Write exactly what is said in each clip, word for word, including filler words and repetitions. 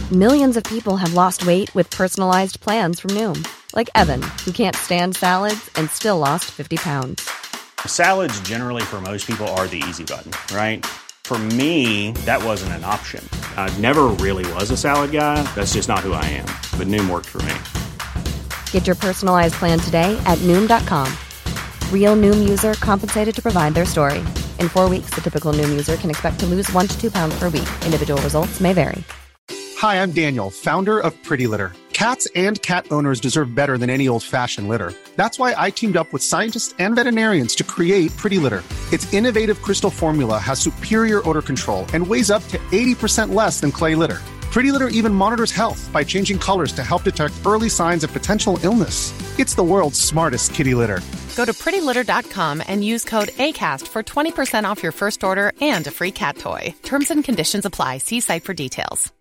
Millions of people have lost weight with personalized plans from Noom. Like Evan, who can't stand salads and still lost fifty pounds. Salads generally for most people are the easy button, right? For me, that wasn't an option. I never really was a salad guy. That's just not who I am. But Noom worked for me. Get your personalized plan today at Noom dot com. Real Noom user compensated to provide their story. In four weeks, the typical Noom user can expect to lose one to two pounds per week. Individual results may vary. Hi, I'm Daniel, founder of Pretty Litter. Cats and cat owners deserve better than any old-fashioned litter. That's why I teamed up with scientists and veterinarians to create Pretty Litter. Its innovative crystal formula has superior odor control and weighs up to eighty percent less than clay litter. Pretty Litter even monitors health by changing colors to help detect early signs of potential illness. It's the world's smartest kitty litter. Go to pretty litter dot com and use code ACAST for twenty percent off your first order and a free cat toy. Terms and conditions apply. See site for details.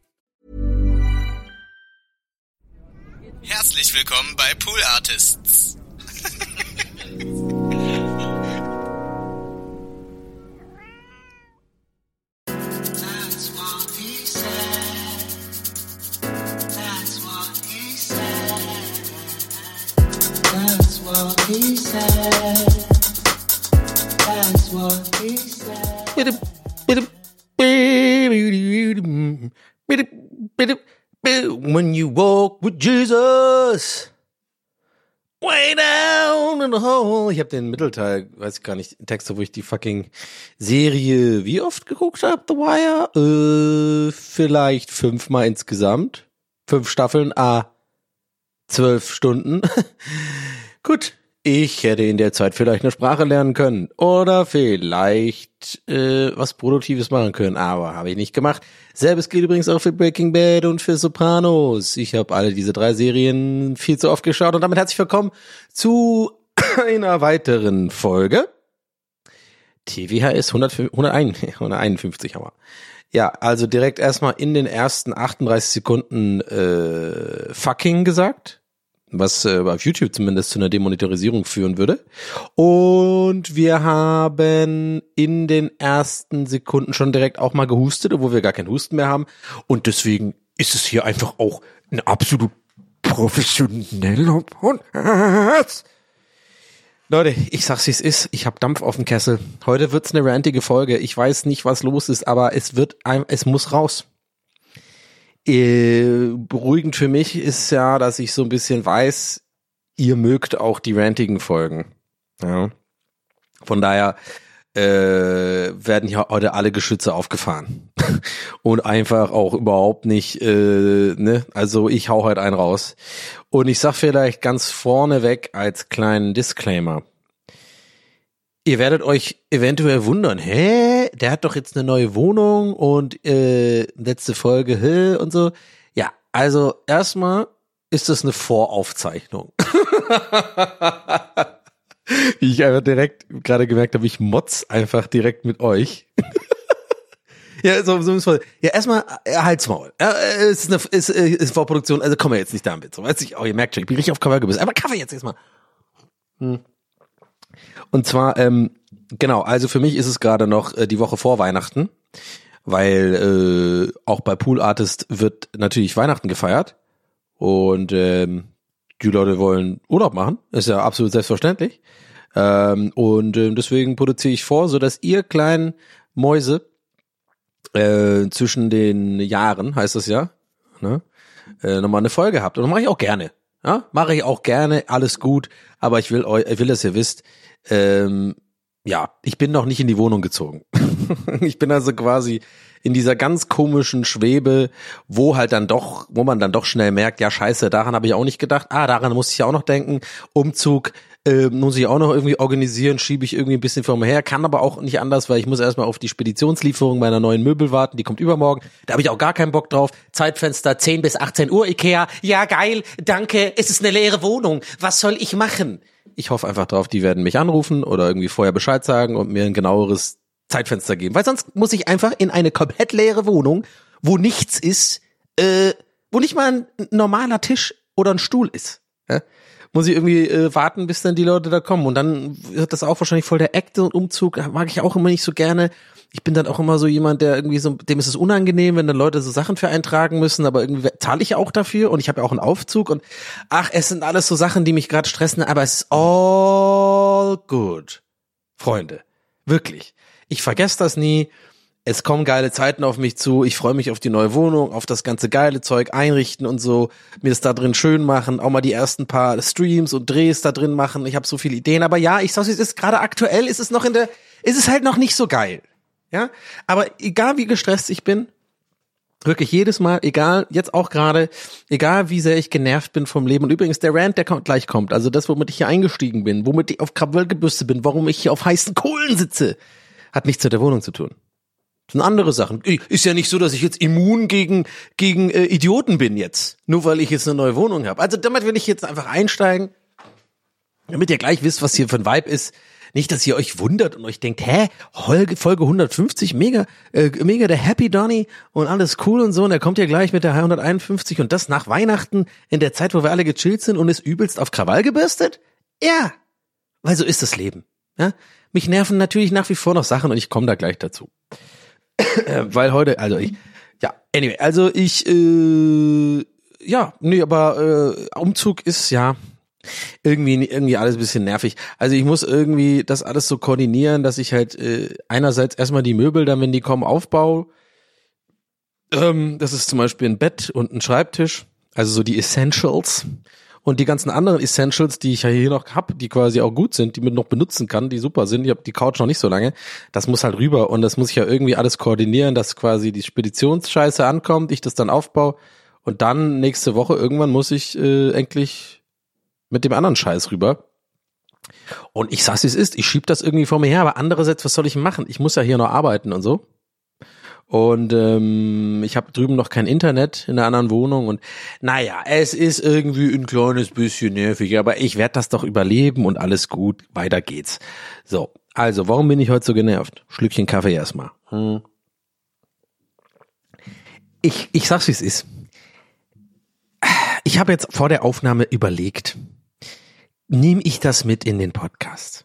Herzlich willkommen bei Pool Artists. That's what he said. That's what he said. That's what he said. That's what he said. When you walk with Jesus, way down in the hole. Ich habe den Mittelteil, weiß ich gar nicht, Texte, wo ich die fucking Serie wie oft geguckt habe, The Wire? Äh, vielleicht fünfmal insgesamt. Fünf Staffeln, ah, zwölf Stunden. Gut, ich hätte in der Zeit vielleicht eine Sprache lernen können oder vielleicht äh, was Produktives machen können, aber habe ich nicht gemacht. Selbes gilt übrigens auch für Breaking Bad und für Sopranos. Ich habe alle diese drei Serien viel zu oft geschaut und damit herzlich willkommen zu einer weiteren Folge. T W H S hunderteinundfünfzig haben wir. Ja, also direkt erstmal in den ersten achtunddreißig Sekunden äh, fucking gesagt, was äh, auf YouTube zumindest zu einer Demonetarisierung führen würde. Und wir haben in den ersten Sekunden schon direkt auch mal gehustet, obwohl wir gar keinen Husten mehr haben. Und deswegen ist es hier einfach auch ein absolut professioneller Podcast. Leute, ich sag's wie es ist, ich hab Dampf auf dem Kessel. Heute wird's eine rantige Folge. Ich weiß nicht, was los ist, aber es wird, ein, es muss raus. Äh, beruhigend für mich ist ja, dass ich so ein bisschen weiß, ihr mögt auch die rantigen Folgen. Ja. Von daher äh, werden hier heute alle Geschütze aufgefahren. Und einfach auch überhaupt nicht, äh, ne, also ich hau heute einen raus. Und ich sag vielleicht ganz vorneweg als kleinen Disclaimer. Ihr werdet euch eventuell wundern, hä, der hat doch jetzt eine neue Wohnung und äh, letzte Folge, hä, und so. Ja, also erstmal ist das eine Voraufzeichnung. Wie ich einfach direkt gerade gemerkt habe, ich motz einfach direkt mit euch. Ja, so, so so. Ja, erstmal äh, halt's Maul. Ja, es ist eine ist, ist Vorproduktion, also kommen wir jetzt nicht damit. So, weiß ich, oh, ihr merkt schon, ich bin richtig auf Cover gebissen. Aber Kaffee jetzt erstmal. Hm. Und zwar, ähm, genau, also für mich ist es gerade noch äh, die Woche vor Weihnachten, weil äh, auch bei Pool Artist wird natürlich Weihnachten gefeiert und ähm, die Leute wollen Urlaub machen, ist ja absolut selbstverständlich. Ähm, und äh, deswegen produziere ich vor, so dass ihr kleinen Mäuse äh, zwischen den Jahren, heißt das ja, ne, äh, nochmal eine Folge habt. Und das mache ich auch gerne. Ja, mache ich auch gerne, alles gut, aber ich will euch, ich will, dass ihr wisst, ähm, ja, ich bin noch nicht in die Wohnung gezogen. Ich bin also quasi in dieser ganz komischen Schwebe, wo halt dann doch, wo man dann doch schnell merkt, ja scheiße, daran habe ich auch nicht gedacht, ah, daran muss ich ja auch noch denken, Umzug, äh, muss ich auch noch irgendwie organisieren, schiebe ich irgendwie ein bisschen vor mir her, kann aber auch nicht anders, weil ich muss erstmal auf die Speditionslieferung meiner neuen Möbel warten, die kommt übermorgen, da habe ich auch gar keinen Bock drauf, Zeitfenster zehn bis achtzehn Uhr, Ikea, ja geil, danke, es ist eine leere Wohnung, was soll ich machen? Ich hoffe einfach drauf, die werden mich anrufen oder irgendwie vorher Bescheid sagen und mir ein genaueres Zeitfenster geben, weil sonst muss ich einfach in eine komplett leere Wohnung, wo nichts ist, äh, wo nicht mal ein normaler Tisch oder ein Stuhl ist, ja? muss ich irgendwie äh, warten, bis dann die Leute da kommen. Und dann wird das auch wahrscheinlich voll der Act und Umzug. Mag ich auch immer nicht so gerne. Ich bin dann auch immer so jemand, der irgendwie so, dem ist es unangenehm, wenn dann Leute so Sachen für eintragen müssen, aber irgendwie zahle ich ja auch dafür und ich habe ja auch einen Aufzug und ach, es sind alles so Sachen, die mich gerade stressen, aber es ist all good. Freunde, wirklich. Ich vergesse das nie. Es kommen geile Zeiten auf mich zu. Ich freue mich auf die neue Wohnung, auf das ganze geile Zeug einrichten und so, mir das da drin schön machen, auch mal die ersten paar Streams und Drehs da drin machen. Ich habe so viele Ideen, aber ja, ich sag's, es ist gerade aktuell, ist es noch in der, ist es halt noch nicht so geil. Ja, aber egal wie gestresst ich bin, wirklich jedes Mal, egal, jetzt auch gerade, egal wie sehr ich genervt bin vom Leben. Und übrigens, der Rant, der kommt, gleich kommt, also das, womit ich hier eingestiegen bin, womit ich auf Krawall gebürstet bin, warum ich hier auf heißen Kohlen sitze, hat nichts mit der Wohnung zu tun. Das sind andere Sachen. Ist ja nicht so, dass ich jetzt immun gegen gegen äh, Idioten bin jetzt, nur weil ich jetzt eine neue Wohnung habe. Also damit will ich jetzt einfach einsteigen, damit ihr gleich wisst, was hier für ein Vibe ist. Nicht, dass ihr euch wundert und euch denkt, hä, Folge hundertfünfzig, mega, äh, mega der Happy Donny und alles cool und so. Und er kommt ja gleich mit der hunderteinundfünfzig und das nach Weihnachten in der Zeit, wo wir alle gechillt sind und ist übelst auf Krawall gebürstet? Ja, weil so ist das Leben. Ja? Mich nerven natürlich nach wie vor noch Sachen und ich komme da gleich dazu. Weil heute, also ich, ja, anyway, also ich, äh, ja, nee, aber äh, Umzug ist ja irgendwie irgendwie alles ein bisschen nervig. Also ich muss irgendwie das alles so koordinieren, dass ich halt äh, einerseits erstmal die Möbel, dann wenn die kommen, aufbaue. Ähm, das ist zum Beispiel ein Bett und ein Schreibtisch, also so die Essentials. Und die ganzen anderen Essentials, die ich ja hier noch hab, die quasi auch gut sind, die man noch benutzen kann, die super sind. Ich habe die Couch noch nicht so lange. Das muss halt rüber und das muss ich ja irgendwie alles koordinieren, dass quasi die Speditionsscheiße ankommt, ich das dann aufbaue und dann nächste Woche irgendwann muss ich äh, endlich mit dem anderen Scheiß rüber. Und ich sag's, wie es ist, ich schieb das irgendwie vor mir her, aber andererseits, was soll ich machen? Ich muss ja hier noch arbeiten und so. Und ähm, ich habe drüben noch kein Internet in der anderen Wohnung und naja, es ist irgendwie ein kleines bisschen nervig, aber ich werde das doch überleben und alles gut, weiter geht's. So, also, warum bin ich heute so genervt? Schlückchen Kaffee erstmal. Hm. Ich, ich sag's, wie es ist. Ich habe jetzt vor der Aufnahme überlegt, nehme ich das mit in den Podcast?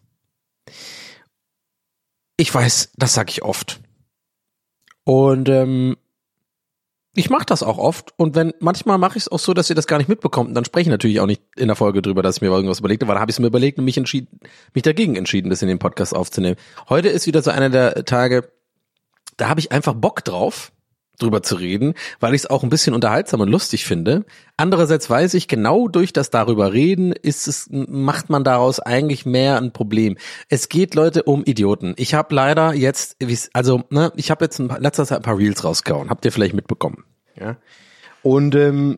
Ich weiß, das sage ich oft. Und ähm, ich mache das auch oft und wenn manchmal mache ich es auch so, dass ihr das gar nicht mitbekommt und dann spreche ich natürlich auch nicht in der Folge drüber, dass ich mir irgendwas überlegt habe, weil da habe ich es mir überlegt und mich entschieden, mich dagegen entschieden, das in den Podcast aufzunehmen. Heute ist wieder so einer der Tage, da habe ich einfach Bock drauf, drüber zu reden, weil ich es auch ein bisschen unterhaltsam und lustig finde. Andererseits weiß ich, genau durch das darüber reden, ist es, macht man daraus eigentlich mehr ein Problem. Es geht, Leute, um Idioten. Ich habe leider jetzt, also ne, ich habe jetzt in letzter Zeit ein paar Reels rausgehauen. Habt ihr vielleicht mitbekommen? Ja. Und ähm,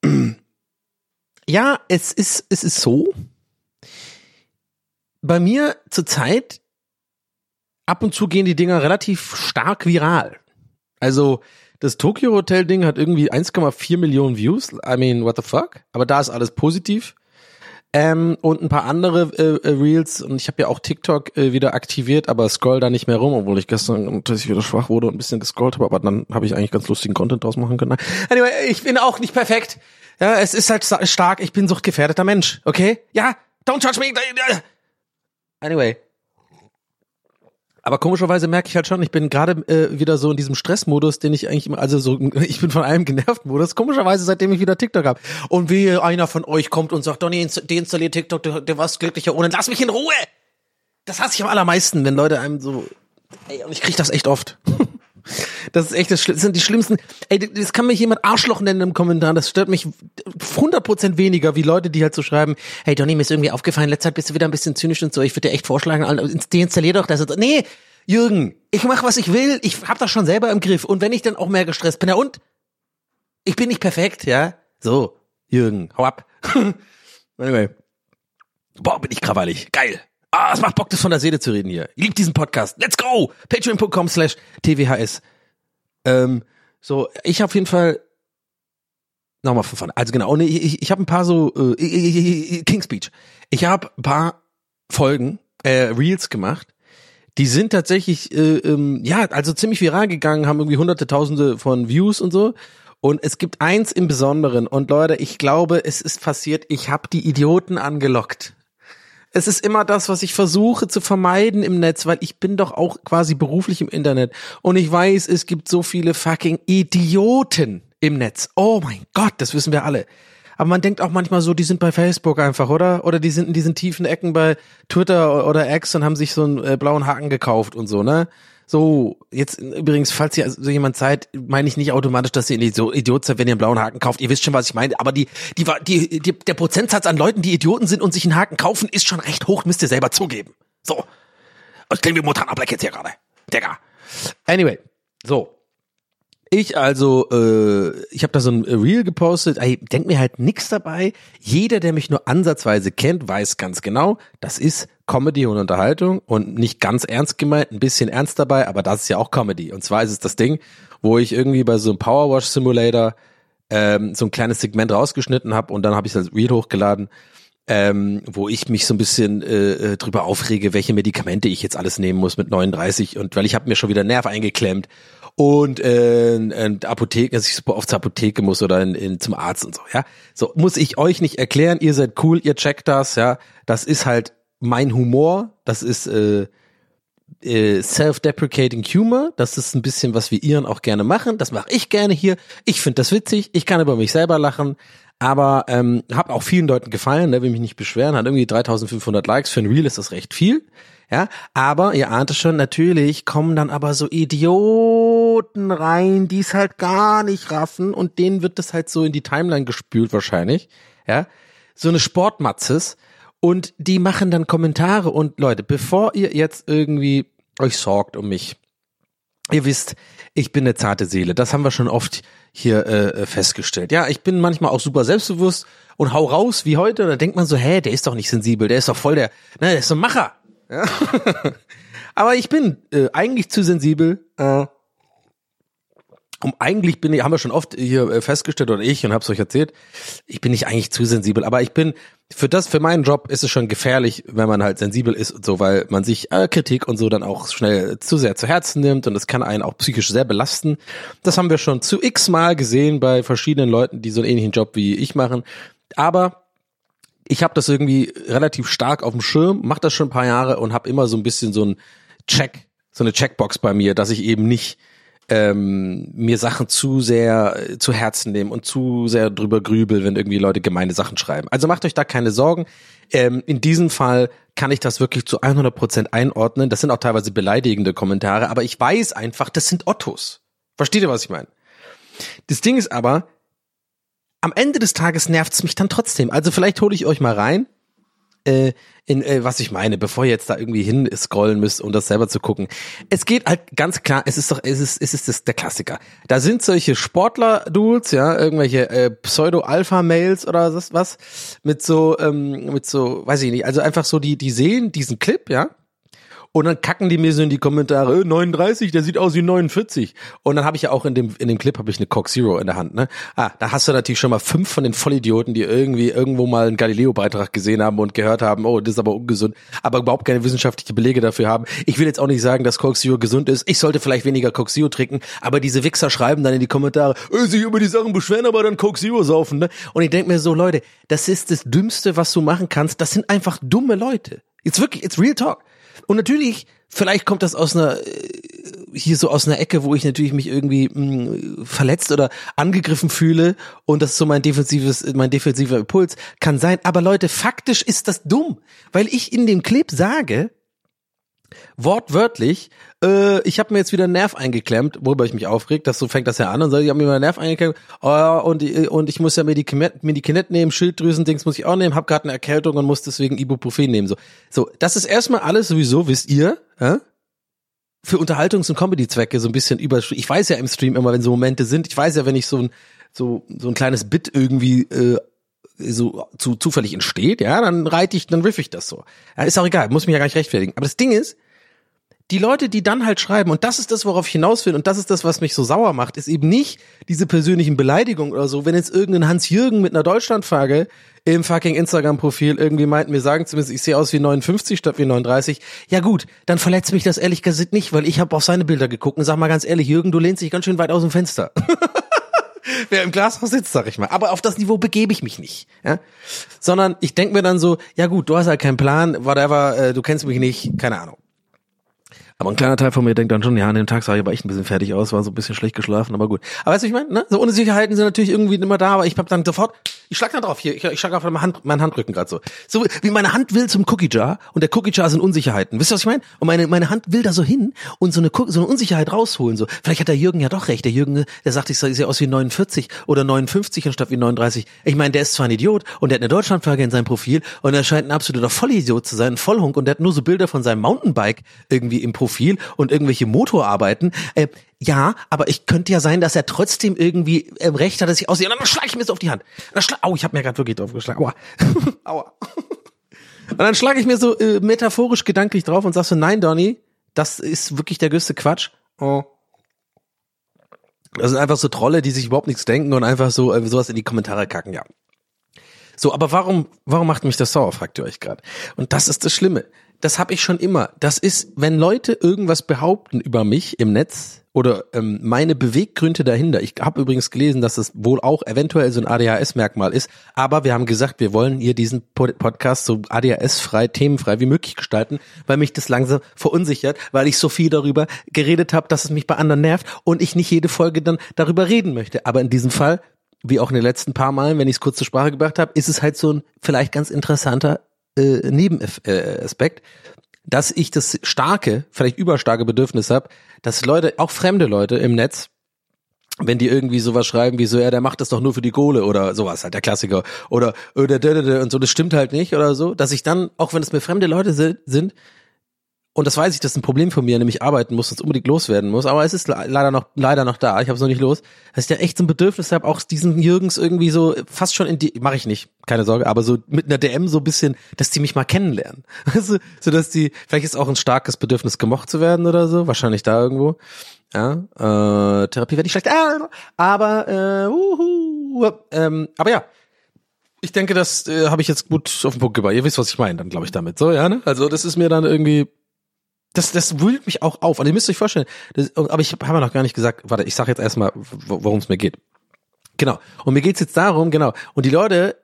ja, es ist es ist so. Bei mir zurzeit ab und zu gehen die Dinger relativ stark viral. Also das Tokyo Hotel Ding hat irgendwie eins Komma vier Millionen Views. I mean, what the fuck? Aber da ist alles positiv. Ähm, und ein paar andere äh, Reels. Und ich habe ja auch TikTok äh, wieder aktiviert, aber scroll da nicht mehr rum, obwohl ich gestern dass ich wieder schwach wurde und ein bisschen gescrollt habe. Aber dann habe ich eigentlich ganz lustigen Content draus machen können. Anyway, ich bin auch nicht perfekt. Ja, es ist halt stark. Ich bin suchtgefährdeter Mensch. Okay? Ja, don't judge me. Anyway. Aber komischerweise merke ich halt schon, ich bin gerade äh, wieder so in diesem Stressmodus, den ich eigentlich immer, also so, ich bin von einem genervten Modus, komischerweise seitdem ich wieder TikTok habe. Und wie einer von euch kommt und sagt, Donny, deinstalliert TikTok, du, du warst glücklicher ohne, lass mich in Ruhe! Das hasse ich am allermeisten, wenn Leute einem so, ey, und ich krieg das echt oft. Das ist echt, das, das sind die schlimmsten, ey, das kann mich jemand Arschloch nennen im Kommentar, das stört mich hundert Prozent weniger, wie Leute, die halt so schreiben, hey Donny, mir ist irgendwie aufgefallen, letzte Zeit bist du wieder ein bisschen zynisch und so, ich würde dir echt vorschlagen, deinstallier doch das. Nee, Jürgen, ich mach, was ich will, ich hab das schon selber im Griff und wenn ich dann auch mehr gestresst bin, ja und? Ich bin nicht perfekt, ja? So, Jürgen, hau ab. Anyway. Boah, bin ich krawallig, geil. Ah, es macht Bock, das von der Seele zu reden hier. Ich liebe diesen Podcast. Let's go! Patreon.com slash TWHS. Ähm, so, ich habe auf jeden Fall nochmal von vorne. Also genau, nee, ich, ich habe ein paar so äh, King's Speech. Ich habe ein paar Folgen, äh, Reels gemacht. Die sind tatsächlich, äh, ähm, ja, also ziemlich viral gegangen, haben irgendwie hunderte, tausende von Views und so. Und es gibt eins im Besonderen. Und Leute, ich glaube, es ist passiert, ich habe die Idioten angelockt. Es ist immer das, was ich versuche zu vermeiden im Netz, weil ich bin doch auch quasi beruflich im Internet. Und ich weiß, es gibt so viele fucking Idioten im Netz. Oh mein Gott, das wissen wir alle. Aber man denkt auch manchmal so, die sind bei Facebook einfach, oder? Oder die sind in diesen tiefen Ecken bei Twitter oder X und haben sich so einen äh, blauen Haken gekauft und so, ne? So, jetzt übrigens, falls ihr so jemand seid, meine ich nicht automatisch, dass ihr so Idiot seid, wenn ihr einen blauen Haken kauft. Ihr wisst schon, was ich meine. Aber die, die, die, die, der Prozentsatz an Leuten, die Idioten sind und sich einen Haken kaufen, ist schon recht hoch, müsst ihr selber zugeben. So. Ich klinge wie Montana Black jetzt hier gerade. Digga. Anyway. So. Ich also, äh, ich habe da so ein Reel gepostet, ich denk mir halt nix dabei. Jeder, der mich nur ansatzweise kennt, weiß ganz genau, das ist Comedy und Unterhaltung und nicht ganz ernst gemeint, ein bisschen ernst dabei, aber das ist ja auch Comedy. Und zwar ist es das Ding, wo ich irgendwie bei so einem Powerwash Simulator ähm, so ein kleines Segment rausgeschnitten habe und dann habe ich das Reel hochgeladen, ähm, wo ich mich so ein bisschen äh, drüber aufrege, welche Medikamente ich jetzt alles nehmen muss mit neununddreißig und weil ich habe mir schon wieder einen Nerv eingeklemmt. Und äh, in Apotheke, dass ich super oft zur Apotheke muss oder in, in, zum Arzt und so, ja. So, muss ich euch nicht erklären, ihr seid cool, ihr checkt das, ja. Das ist halt mein Humor, das ist äh, äh, self-deprecating Humor, das ist ein bisschen, was wir Iren auch gerne machen, das mache ich gerne hier. Ich finde das witzig, ich kann über mich selber lachen, aber ähm, hab auch vielen Leuten gefallen, ne, will mich nicht beschweren, hat irgendwie dreitausendfünfhundert Likes, für ein Reel ist das recht viel. Ja, aber ihr ahnt es schon, natürlich kommen dann aber so Idioten rein, die es halt gar nicht raffen und denen wird das halt so in die Timeline gespült wahrscheinlich, ja, so eine Sportmatzes und die machen dann Kommentare und Leute, bevor ihr jetzt irgendwie euch sorgt um mich, ihr wisst, ich bin eine zarte Seele, das haben wir schon oft hier äh, festgestellt, ja, ich bin manchmal auch super selbstbewusst und hau raus wie heute, da denkt man so, hä, der ist doch nicht sensibel, der ist doch voll der, ne, der ist so ein Macher. Ja. Aber ich bin äh, eigentlich zu sensibel. Äh, und eigentlich bin ich, haben wir schon oft hier äh, festgestellt oder ich und hab's euch erzählt, ich bin nicht eigentlich zu sensibel, aber ich bin für das, für meinen Job ist es schon gefährlich, wenn man halt sensibel ist und so, weil man sich äh, Kritik und so dann auch schnell zu sehr zu Herzen nimmt und das kann einen auch psychisch sehr belasten. Das haben wir schon zu x-mal gesehen bei verschiedenen Leuten, die so einen ähnlichen Job wie ich machen. Aber ich habe das irgendwie relativ stark auf dem Schirm, mache das schon ein paar Jahre und habe immer so ein bisschen so ein Check, so eine Checkbox bei mir, dass ich eben nicht ähm, mir Sachen zu sehr äh, zu Herzen nehme und zu sehr drüber grübel, wenn irgendwie Leute gemeine Sachen schreiben. Also macht euch da keine Sorgen. Ähm, in diesem Fall kann ich das wirklich zu hundert Prozent einordnen. Das sind auch teilweise beleidigende Kommentare, aber ich weiß einfach, das sind Ottos. Versteht ihr, was ich meine? Das Ding ist aber, am Ende des Tages nervt's mich dann trotzdem. Also vielleicht hole ich euch mal rein, äh, in äh, was ich meine, bevor ihr jetzt da irgendwie hin scrollen müsst, um das selber zu gucken. Es geht halt ganz klar, es ist doch, es ist, es ist das, der Klassiker. Da sind solche Sportler-Dudes, ja, irgendwelche äh, Pseudo-Alpha-Mails oder was, was, mit so, ähm, mit so, weiß ich nicht, also einfach so, die, die sehen diesen Clip, ja, und dann kacken die mir so in die Kommentare, äh, neununddreißig, der sieht aus wie neunundvierzig. Und dann habe ich ja auch in dem in dem Clip habe ich eine Coke Zero in der Hand, ne? Ah, da hast du natürlich schon mal fünf von den Vollidioten, die irgendwie irgendwo mal einen Galileo-Beitrag gesehen haben und gehört haben, oh, das ist aber ungesund, aber überhaupt keine wissenschaftlichen Belege dafür haben. Ich will jetzt auch nicht sagen, dass Coke Zero gesund ist. Ich sollte vielleicht weniger Coke Zero trinken, aber diese Wichser schreiben dann in die Kommentare, äh, sich über die Sachen beschweren, aber dann Coke Zero saufen, ne? Und ich denke mir so, Leute, das ist das Dümmste, was du machen kannst. Das sind einfach dumme Leute. Jetzt wirklich, it's real talk. Und natürlich, vielleicht kommt das aus einer, hier so aus einer Ecke, wo ich natürlich mich irgendwie mh, verletzt oder angegriffen fühle und das ist so mein defensives, mein defensiver Impuls, kann sein. Aber Leute, faktisch ist das dumm, weil ich in dem Clip sage, wortwörtlich, äh, ich habe mir jetzt wieder einen Nerv eingeklemmt, worüber ich mich aufreg, das so fängt das ja an und sage, ich habe mir mal einen Nerv eingeklemmt, oh, und, und ich muss ja Medikament, Medikament nehmen, Schilddrüsendings muss ich auch nehmen, habe gerade eine Erkältung und muss deswegen Ibuprofen nehmen. So, so, das ist erstmal alles sowieso, wisst ihr, äh? für Unterhaltungs- und Comedy-Zwecke so ein bisschen über. Ich weiß ja im Stream immer, wenn so Momente sind, ich weiß ja, wenn ich so ein so so ein kleines Bit irgendwie äh, so zu zufällig entsteht, ja, dann reite ich, dann riff ich das so. Ja, ist auch egal, muss mich ja gar nicht rechtfertigen. Aber das Ding ist, die Leute, die dann halt schreiben, und das ist das, worauf ich hinaus will, und das ist das, was mich so sauer macht, ist eben nicht diese persönlichen Beleidigungen oder so, wenn jetzt irgendein Hans-Jürgen mit einer Deutschlandflagge im fucking Instagram-Profil irgendwie meint, mir sagen zumindest, ich sehe aus wie neunundfünfzig statt wie neununddreißig, ja gut, dann verletzt mich das ehrlich gesagt nicht, weil ich habe auf seine Bilder geguckt und sag mal ganz ehrlich, Jürgen, du lehnst dich ganz schön weit aus dem Fenster. wer im Glashaus sitzt, sag ich mal. Aber auf das Niveau begebe ich mich nicht. Ja? Sondern ich denke mir dann so, ja gut, du hast halt keinen Plan, whatever, äh, du kennst mich nicht, keine Ahnung. Aber ein kleiner Teil von mir denkt dann schon, ja, an dem Tag sah ich aber echt ein bisschen fertig aus, war so ein bisschen schlecht geschlafen, aber gut. Aber weißt du, was ich meine? Ne? So Unsicherheiten sind natürlich irgendwie immer da, aber ich hab dann sofort, ich schlag dann drauf, hier, ich, ich schlag auf meinen, Hand, meinen Handrücken gerade so. So wie meine Hand will zum Cookie Jar und der Cookie Jar sind Unsicherheiten. Wisst ihr, was ich meine? Und meine meine Hand will da so hin und so eine so eine Unsicherheit rausholen. So, vielleicht hat der Jürgen ja doch recht. Der Jürgen, der sagt, ich sehe aus wie neunundvierzig oder neunundfünfzig anstatt wie neununddreißig. Ich meine, der ist zwar ein Idiot und der hat eine Deutschlandflagge in seinem Profil und er scheint ein absoluter Vollidiot zu sein, ein Vollhunk und der hat nur so Bilder von seinem Mountainbike irgendwie im Profil und irgendwelche Motorarbeiten. Äh, ja, aber ich könnte ja sein, dass er trotzdem irgendwie äh, recht hat, dass ich aussehe. Und dann schlage ich mir so auf die Hand. Dann schlag, au, ich habe mir gerade wirklich drauf geschlagen. Aua. Aua. Und dann schlage ich mir so äh, metaphorisch gedanklich drauf und sag so, nein, Donny, das ist wirklich der größte Quatsch. Oh. Das sind einfach so Trolle, die sich überhaupt nichts denken und einfach so äh, sowas in die Kommentare kacken, ja. So, aber warum warum macht mich das sauer, fragt ihr euch gerade. Und das ist das Schlimme. Das habe ich schon immer. Das ist, wenn Leute irgendwas behaupten über mich im Netz oder ähm, meine Beweggründe dahinter. Ich habe übrigens gelesen, dass es wohl auch eventuell so ein A D H S-Merkmal ist. Aber wir haben gesagt, wir wollen hier diesen Podcast so A D H S-frei, themenfrei wie möglich gestalten, weil mich das langsam verunsichert, weil ich so viel darüber geredet habe, dass es mich bei anderen nervt und ich nicht jede Folge dann darüber reden möchte. Aber in diesem Fall, wie auch in den letzten paar Malen, wenn ich es kurz zur Sprache gebracht habe, ist es halt so ein vielleicht ganz interessanter Äh, Nebenaspekt, dass ich das starke, vielleicht überstarke Bedürfnis habe, dass Leute, auch fremde Leute im Netz, wenn die irgendwie sowas schreiben wie so, ja, der macht das doch nur für die Kohle oder sowas, halt der Klassiker oder oder und so, das stimmt halt nicht oder so, dass ich dann, auch wenn es mir fremde Leute sind, und das weiß ich, das ist ein Problem von mir, nämlich arbeiten muss, das unbedingt loswerden muss, aber es ist leider noch leider noch da, ich habe es noch nicht los, dass ich da echt so ein Bedürfnis habe, auch diesen Jürgens irgendwie so fast schon in die, mache ich nicht, keine Sorge, aber so mit einer D M so ein bisschen, dass die mich mal kennenlernen, also, so dass die, vielleicht ist auch ein starkes Bedürfnis, gemocht zu werden oder so, wahrscheinlich da irgendwo, ja, äh, Therapie werde ich schlecht, ah, aber, äh, uhu, ähm, aber ja, ich denke, das äh, habe ich jetzt gut auf den Punkt gebracht, ihr wisst, was ich meine, dann glaube ich damit, so, ja, ne, also das ist mir dann irgendwie, Das, das wühlt mich auch auf. Und ihr müsst euch vorstellen, das, aber ich habe noch gar nicht gesagt, warte, ich sage jetzt erstmal, worum es mir geht. Genau. Und mir geht's jetzt darum, genau. Und die Leute,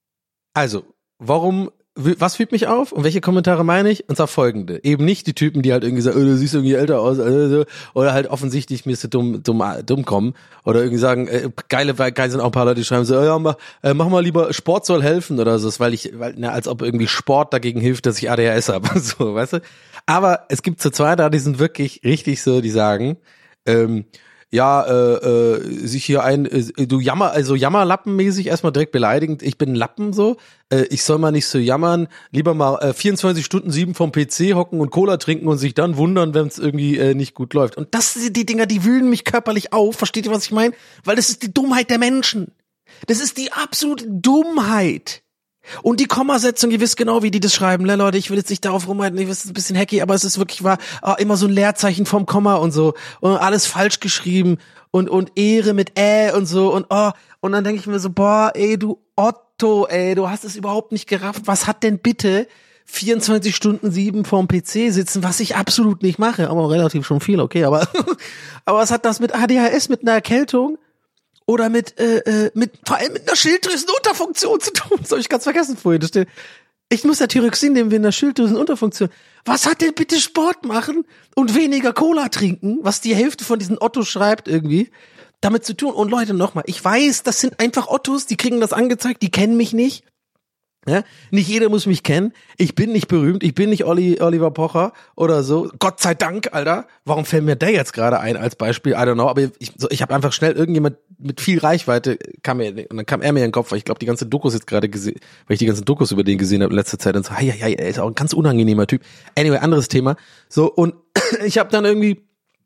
also, warum, was fühlt mich auf und welche Kommentare meine ich? Und zwar folgende. Eben nicht die Typen, die halt irgendwie sagen, oh, du siehst irgendwie älter aus, oder halt offensichtlich mir so dumm, dumm, dumm kommen. Oder irgendwie sagen, äh, geile, geil sind auch ein paar Leute, die schreiben so, oh, ja, mach, äh, mach mal lieber, Sport soll helfen oder so, weil ich, weil, na, als ob irgendwie Sport dagegen hilft, dass ich A D H S habe. So, weißt du? Aber es gibt so zwei da, die sind wirklich richtig so, die sagen, ähm, ja, äh, äh, sich hier ein, äh, du jammer, also jammerlappenmäßig erstmal direkt beleidigend, ich bin ein Lappen so, äh, ich soll mal nicht so jammern, lieber mal äh, vierundzwanzig Stunden sieben vom P C hocken und Cola trinken und sich dann wundern, wenn es irgendwie äh, nicht gut läuft. Und das sind die Dinger, die wühlen mich körperlich auf, versteht ihr, was ich meine? Weil das ist die Dummheit der Menschen. Das ist die absolute Dummheit. Und die Kommasetzung, ihr wisst genau, wie die das schreiben. Ne, Leute, ich will jetzt nicht darauf rumreiten, ich weiß, es ist ein bisschen hacky, aber es ist wirklich wahr, oh, immer so ein Leerzeichen vom Komma und so. Und alles falsch geschrieben und und Ehre mit Ä und so. Und oh, und dann denke ich mir so, boah, ey, du Otto, ey, du hast es überhaupt nicht gerafft. Was hat denn bitte vierundzwanzig Stunden sieben vorm P C sitzen, was ich absolut nicht mache, aber relativ schon viel, okay, aber aber was hat das mit A D H S, mit einer Erkältung? Oder mit, äh, äh, mit, vor allem mit einer Schilddrüsenunterfunktion zu tun. Das habe ich ganz vergessen vorhin. Das steht, ich muss ja Thyroxin nehmen wegen einer Schilddrüsenunterfunktion. Was hat denn bitte Sport machen und weniger Cola trinken, was die Hälfte von diesen Otto schreibt irgendwie, damit zu tun? Und Leute, nochmal, ich weiß, das sind einfach Ottos, die kriegen das angezeigt, die kennen mich nicht. Ja, nicht jeder muss mich kennen. Ich bin nicht berühmt. Ich bin nicht Olli, Oliver Pocher oder so. Gott sei Dank, Alter. Warum fällt mir der jetzt gerade ein als Beispiel? I don't know. Aber ich, so, ich habe einfach schnell irgendjemand mit viel Reichweite kam mir und dann kam er mir in den Kopf, weil ich glaube die ganze Dokus jetzt gerade gesehen, weil ich die ganzen Dokus über den gesehen habe in letzter Zeit und so, ja, ja, er ist auch ein ganz unangenehmer Typ. Anyway, anderes Thema. So und ich habe dann irgendwie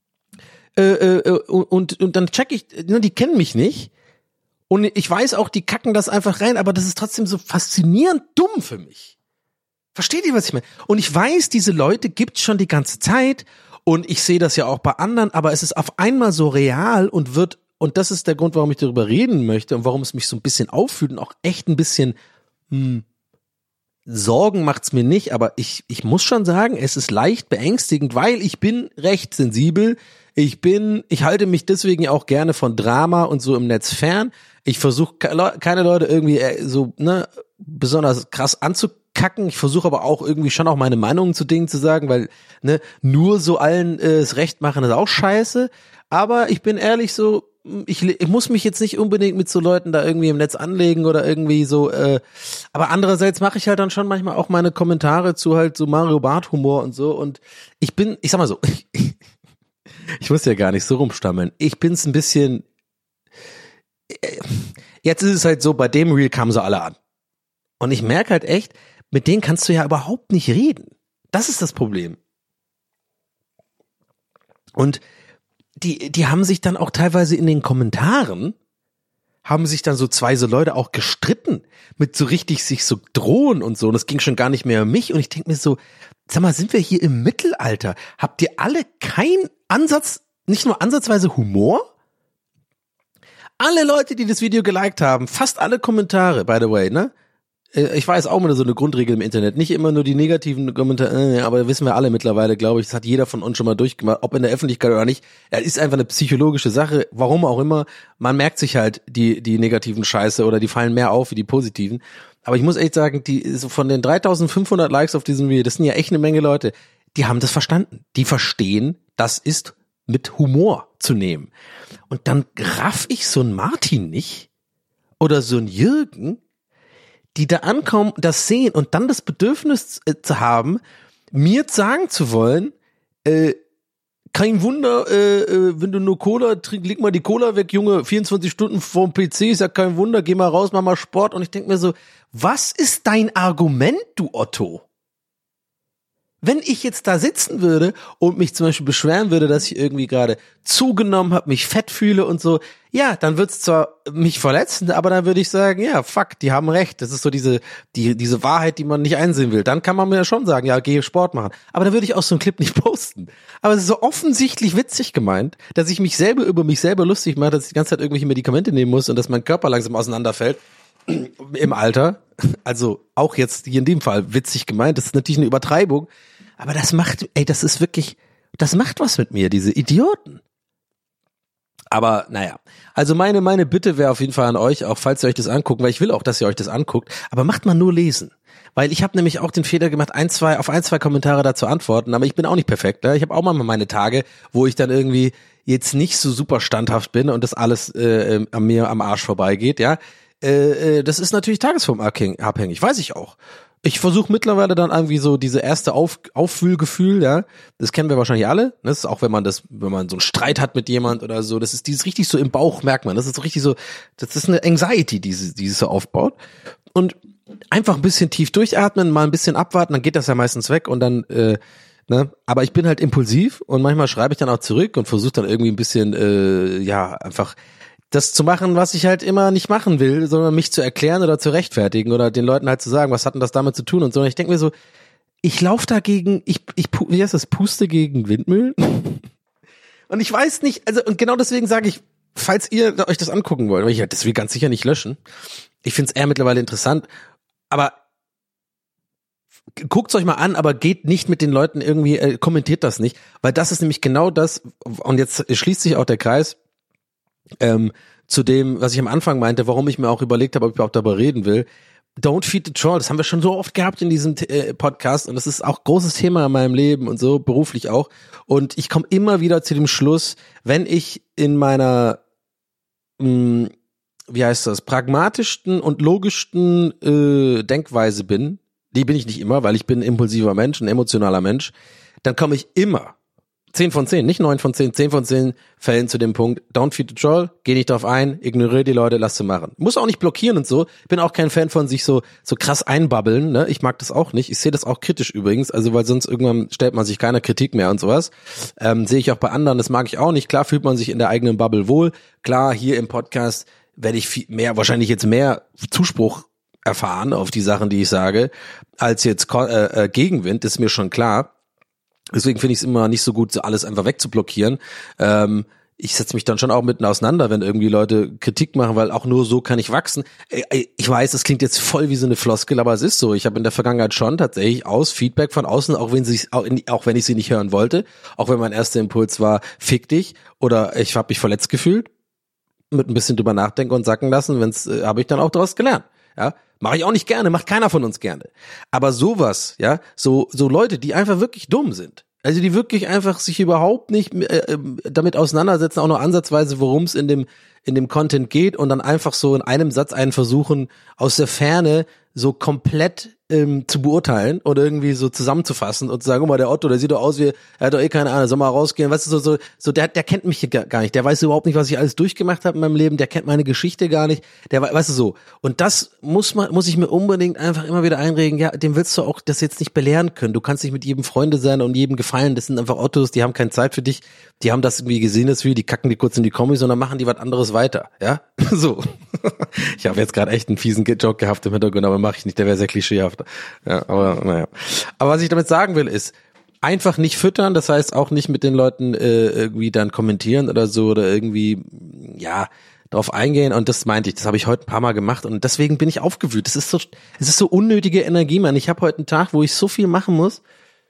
äh, äh, und und dann check ich, ne, die kennen mich nicht. Und ich weiß auch, die kacken das einfach rein, aber das ist trotzdem so faszinierend dumm für mich. Versteht ihr, was ich meine? Und ich weiß, diese Leute gibt's schon die ganze Zeit und ich sehe das ja auch bei anderen, aber es ist auf einmal so real und wird, und das ist der Grund, warum ich darüber reden möchte und warum es mich so ein bisschen auffühlt und auch echt ein bisschen, hm, Sorgen macht's mir nicht, aber ich, ich muss schon sagen, es ist leicht beängstigend, weil ich bin recht sensibel. Ich bin, ich halte mich deswegen auch gerne von Drama und so im Netz fern. Ich versuche keine Leute irgendwie so, ne, besonders krass anzukacken. Ich versuche aber auch irgendwie schon auch meine Meinungen zu Dingen zu sagen, weil, ne, nur so allen äh, das Recht machen ist auch scheiße. Aber ich bin ehrlich so, Ich, ich muss mich jetzt nicht unbedingt mit so Leuten da irgendwie im Netz anlegen oder irgendwie so, äh, aber andererseits mache ich halt dann schon manchmal auch meine Kommentare zu halt so Mario Barth Humor und so und ich bin, ich sag mal so, ich, ich muss ja gar nicht so rumstammeln, ich bin's ein bisschen, jetzt ist es halt so, bei dem Reel kamen sie alle an und ich merke halt echt, mit denen kannst du ja überhaupt nicht reden, das ist das Problem und Die, die haben sich dann auch teilweise in den Kommentaren, haben sich dann so zwei so Leute auch gestritten, mit so richtig sich so drohen und so. Und es ging schon gar nicht mehr um mich. Und ich denke mir so, sag mal, sind wir hier im Mittelalter? Habt ihr alle keinen Ansatz, nicht nur ansatzweise Humor? Alle Leute, die das Video geliked haben, fast alle Kommentare, by the way, ne? Ich weiß auch mal so eine Grundregel im Internet, nicht immer nur die negativen Kommentare, aber wissen wir alle mittlerweile, glaube ich, das hat jeder von uns schon mal durchgemacht, ob in der Öffentlichkeit oder nicht. Es ist einfach eine psychologische Sache, warum auch immer. Man merkt sich halt die die negativen Scheiße oder die fallen mehr auf wie die positiven. Aber ich muss echt sagen, die so von den dreitausendfünfhundert Likes auf diesem Video, das sind ja echt eine Menge Leute, die haben das verstanden. Die verstehen, das ist mit Humor zu nehmen. Und dann raff ich so einen Martin nicht oder so einen Jürgen, die da ankommen, das sehen und dann das Bedürfnis äh, zu haben, mir sagen zu wollen, äh, kein Wunder, äh, äh, wenn du nur Cola trinkst, leg mal die Cola weg, Junge, vierundzwanzig Stunden vorm P C, ist ja kein Wunder, geh mal raus, mach mal Sport. Und ich denk mir so, was ist dein Argument, du Otto? Wenn ich jetzt da sitzen würde und mich zum Beispiel beschweren würde, dass ich irgendwie gerade zugenommen habe, mich fett fühle und so, ja, dann wird's zwar mich verletzen, aber dann würde ich sagen, ja, fuck, die haben recht. Das ist so diese die diese Wahrheit, die man nicht einsehen will. Dann kann man mir ja schon sagen, ja, geh Sport machen. Aber dann würde ich auch so einen Clip nicht posten. Aber es ist so offensichtlich witzig gemeint, dass ich mich selber über mich selber lustig mache, dass ich die ganze Zeit irgendwelche Medikamente nehmen muss und dass mein Körper langsam auseinanderfällt. Im Alter, also auch jetzt hier in dem Fall witzig gemeint, das ist natürlich eine Übertreibung, aber das macht, ey, das ist wirklich, das macht was mit mir, diese Idioten. Aber naja, also meine meine Bitte wäre auf jeden Fall an euch, auch falls ihr euch das anguckt, weil ich will auch, dass ihr euch das anguckt, aber macht mal nur lesen. Weil ich habe nämlich auch den Fehler gemacht, ein, zwei, auf ein, zwei Kommentare dazu antworten, aber ich bin auch nicht perfekt. Ne? Ich habe auch mal meine Tage, wo ich dann irgendwie jetzt nicht so super standhaft bin und das alles äh, an mir am Arsch vorbeigeht, ja. Äh, das ist natürlich tagesformabhängig, weiß ich auch. Ich versuche mittlerweile dann irgendwie so diese erste Auf, Auffühlgefühl, ja, das kennen wir wahrscheinlich alle, das ist auch wenn man das, wenn man so einen Streit hat mit jemand oder so, das ist dieses richtig so im Bauch, merkt man, das ist so richtig so, das ist eine Anxiety, die die sich so aufbaut und einfach ein bisschen tief durchatmen, mal ein bisschen abwarten, dann geht das ja meistens weg und dann, äh, ne, aber ich bin halt impulsiv und manchmal schreibe ich dann auch zurück und versuche dann irgendwie ein bisschen, äh, ja, einfach das zu machen, was ich halt immer nicht machen will, sondern mich zu erklären oder zu rechtfertigen oder den Leuten halt zu sagen, was hat denn das damit zu tun und so. Und ich denke mir so, ich laufe dagegen, ich, ich, wie heißt das, puste gegen Windmühlen? Und ich weiß nicht, also, und genau deswegen sage ich, falls ihr euch das angucken wollt, weil ich das will ganz sicher nicht löschen. Ich finde es eher mittlerweile interessant, aber guckt's euch mal an, aber geht nicht mit den Leuten irgendwie, äh, kommentiert das nicht, weil das ist nämlich genau das, und jetzt schließt sich auch der Kreis, Ähm, zu dem, was ich am Anfang meinte, warum ich mir auch überlegt habe, ob ich überhaupt darüber reden will. Don't feed the troll, das haben wir schon so oft gehabt in diesem äh, Podcast und das ist auch großes Thema in meinem Leben und so, beruflich auch. Und ich komme immer wieder zu dem Schluss, wenn ich in meiner, mh, wie heißt das, pragmatischsten und logischsten äh, Denkweise bin, die bin ich nicht immer, weil ich bin ein impulsiver Mensch, ein emotionaler Mensch, dann komme ich immer zehn von zehn, nicht neun von zehn, zehn von zehn Fällen zu dem Punkt, don't feed the troll, geh nicht drauf ein, ignoriere die Leute, lass sie machen. Muss auch nicht blockieren und so, bin auch kein Fan von sich so so krass einbabbeln, ne? Ich mag das auch nicht, ich sehe das auch kritisch übrigens, also weil sonst irgendwann stellt man sich keiner Kritik mehr und sowas. Ähm, sehe ich auch bei anderen, das mag ich auch nicht, klar fühlt man sich in der eigenen Bubble wohl, klar hier im Podcast werde ich viel mehr, wahrscheinlich jetzt mehr Zuspruch erfahren auf die Sachen, die ich sage, als jetzt äh, äh, Gegenwind, ist mir schon klar. Deswegen finde ich es immer nicht so gut, so alles einfach wegzublockieren. Ähm, ich setze mich dann schon auch mitten auseinander, wenn irgendwie Leute Kritik machen, weil auch nur so kann ich wachsen. Ich weiß, es klingt jetzt voll wie so eine Floskel, aber es ist so. Ich habe in der Vergangenheit schon tatsächlich aus Feedback von außen, auch wenn sie auch, auch wenn ich sie nicht hören wollte, auch wenn mein erster Impuls war, fick dich oder ich habe mich verletzt gefühlt, mit ein bisschen drüber nachdenken und sacken lassen, wenn's äh, habe ich dann auch daraus gelernt. Ja, mache ich auch nicht gerne, macht keiner von uns gerne. Aber sowas, ja, so so Leute, die einfach wirklich dumm sind. Also die wirklich einfach sich überhaupt nicht äh, damit auseinandersetzen, auch nur ansatzweise, worum es in dem in dem Content geht und dann einfach so in einem Satz einen versuchen, aus der Ferne so komplett ähm, zu beurteilen oder irgendwie so zusammenzufassen und zu sagen, guck mal, der Otto, der sieht doch aus wie, er hat doch eh keine Ahnung, soll mal rausgehen, weißt du, so, so, so der, der kennt mich gar nicht, der weiß überhaupt nicht, was ich alles durchgemacht habe in meinem Leben, der kennt meine Geschichte gar nicht, der, weißt du, so. Und das muss man, muss ich mir unbedingt einfach immer wieder einregen, ja, dem willst du auch das jetzt nicht belehren können, du kannst nicht mit jedem Freunde sein und jedem gefallen, das sind einfach Ottos, die haben keine Zeit für dich, die haben das irgendwie gesehen, das Video, die kacken die kurz in die Kommis und dann machen die was anderes weiter, ja, so. Ich habe jetzt gerade echt einen fiesen Joke gehabt im Hintergrund, aber mache ich nicht, der wäre sehr klischeehaft. Ja, aber naja. Aber was ich damit sagen will, ist, einfach nicht füttern, das heißt auch nicht mit den Leuten äh, irgendwie dann kommentieren oder so oder irgendwie, ja, drauf eingehen und das meinte ich, das habe ich heute ein paar Mal gemacht und deswegen bin ich aufgewühlt. Das ist so, es ist so unnötige Energie, Mann. Ich habe heute einen Tag, wo ich so viel machen muss.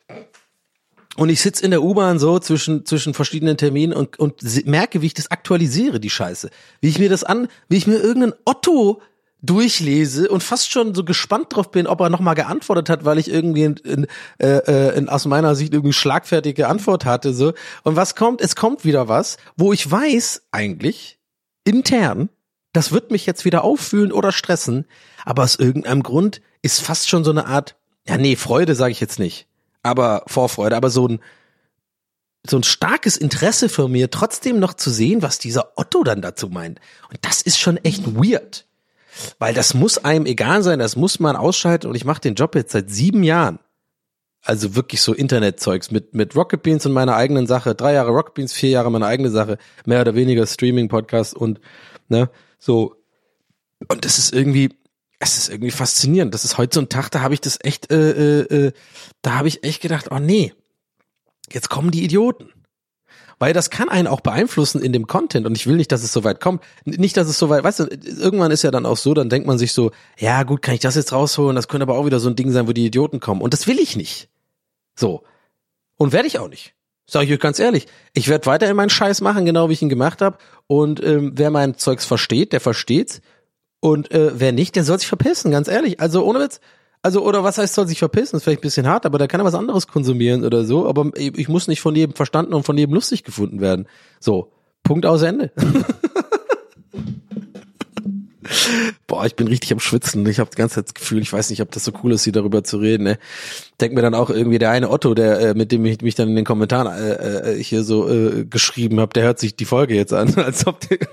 Und ich sitze in der U-Bahn so zwischen zwischen verschiedenen Terminen und und merke, wie ich das aktualisiere, die Scheiße. Wie ich mir das an, wie ich mir irgendeinen Otto durchlese und fast schon so gespannt drauf bin, ob er nochmal geantwortet hat, weil ich irgendwie in, in, äh, in, aus meiner Sicht irgendwie schlagfertige Antwort hatte. So. Und was kommt? Es kommt wieder was, wo ich weiß eigentlich, intern, das wird mich jetzt wieder auffühlen oder stressen, aber aus irgendeinem Grund ist fast schon so eine Art, ja nee, Freude sage ich jetzt nicht, aber Vorfreude, aber so ein so ein starkes Interesse von mir, trotzdem noch zu sehen, was dieser Otto dann dazu meint. Und das ist schon echt weird. Weil das muss einem egal sein, das muss man ausschalten und ich mache den Job jetzt seit sieben Jahren. Also wirklich so Internetzeugs mit mit Rocket Beans und meiner eigenen Sache. Drei Jahre Rocket Beans, vier Jahre meine eigene Sache. Mehr oder weniger Streaming-Podcast und ne, so. Und das ist irgendwie, es ist irgendwie faszinierend. Das ist heute so ein Tag, da habe ich das echt, äh, äh, da habe ich echt gedacht, oh nee, jetzt kommen die Idioten. Weil das kann einen auch beeinflussen in dem Content und ich will nicht, dass es so weit kommt. Nicht, dass es so weit, weißt du, irgendwann ist ja dann auch so, dann denkt man sich so, ja gut, kann ich das jetzt rausholen, das könnte aber auch wieder so ein Ding sein, wo die Idioten kommen. Und das will ich nicht. So. Und werde ich auch nicht. Sag ich euch ganz ehrlich. Ich werde weiterhin meinen Scheiß machen, genau wie ich ihn gemacht habe. Und ähm, wer mein Zeugs versteht, der versteht's. Und äh, wer nicht, der soll sich verpissen, ganz ehrlich. Also ohne Witz. Also, oder was heißt, soll sich verpissen? Das ist vielleicht ein bisschen hart, aber der kann ja was anderes konsumieren oder so. Aber ich muss nicht von jedem verstanden und von jedem lustig gefunden werden. So, Punkt aus Ende. Boah, ich bin richtig am Schwitzen. Ich habe die ganze Zeit das Gefühl, ich weiß nicht, ob das so cool ist, hier darüber zu reden. Ne? Denk mir dann auch irgendwie, der eine Otto, der äh, mit dem ich mich dann in den Kommentaren äh, äh, hier so äh, geschrieben habe, der hört sich die Folge jetzt an, als ob der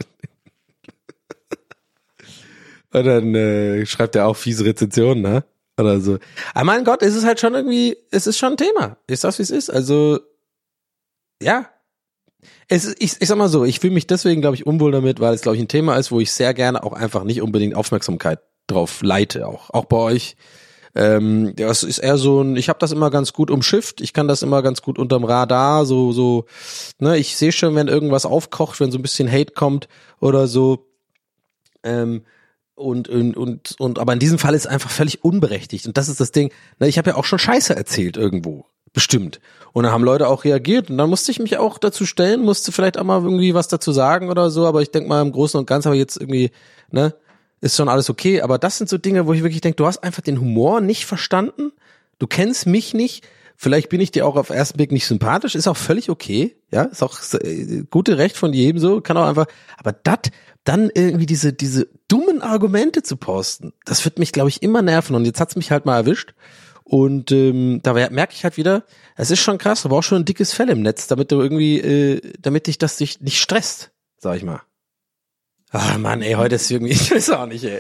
und dann äh, schreibt er auch fiese Rezensionen, ne? Oder so. Aber mein Gott, es ist halt schon irgendwie, es ist schon ein Thema. Ist das, wie es ist? Also, ja. Es ist, ich, ich sag mal so, ich fühle mich deswegen, glaube ich, unwohl damit, weil es, glaube ich, ein Thema ist, wo ich sehr gerne auch einfach nicht unbedingt Aufmerksamkeit drauf leite, auch. Auch bei euch. Ähm, das ist eher so ein, ich habe das immer ganz gut umschifft, ich kann das immer ganz gut unterm Radar, so, so, ne, ich sehe schon, wenn irgendwas aufkocht, wenn so ein bisschen Hate kommt oder so, ähm, Und, und, und, und, aber in diesem Fall ist es einfach völlig unberechtigt. Und das ist das Ding. Na, ich habe ja auch schon Scheiße erzählt irgendwo. Bestimmt. Und dann haben Leute auch reagiert. Und dann musste ich mich auch dazu stellen, musste vielleicht auch mal irgendwie was dazu sagen oder so. Aber ich denke mal, im Großen und Ganzen habe ich jetzt irgendwie, ne, ist schon alles okay. Aber das sind so Dinge, wo ich wirklich denke, du hast einfach den Humor nicht verstanden. Du kennst mich nicht. Vielleicht bin ich dir auch auf den ersten Blick nicht sympathisch. Ist auch völlig okay. Ja, ist auch äh, gute Recht von jedem so. Kann auch einfach, aber das, dann irgendwie diese, diese dummen Argumente zu posten, das wird mich, glaube ich, immer nerven. Und jetzt hat's mich halt mal erwischt. Und ähm, da merke ich halt wieder, es ist schon krass, aber auch schon ein dickes Fell im Netz, damit du irgendwie, äh, damit dich das dich nicht stresst, sag ich mal. Ah Mann, ey, heute ist irgendwie, ich weiß auch nicht, ey.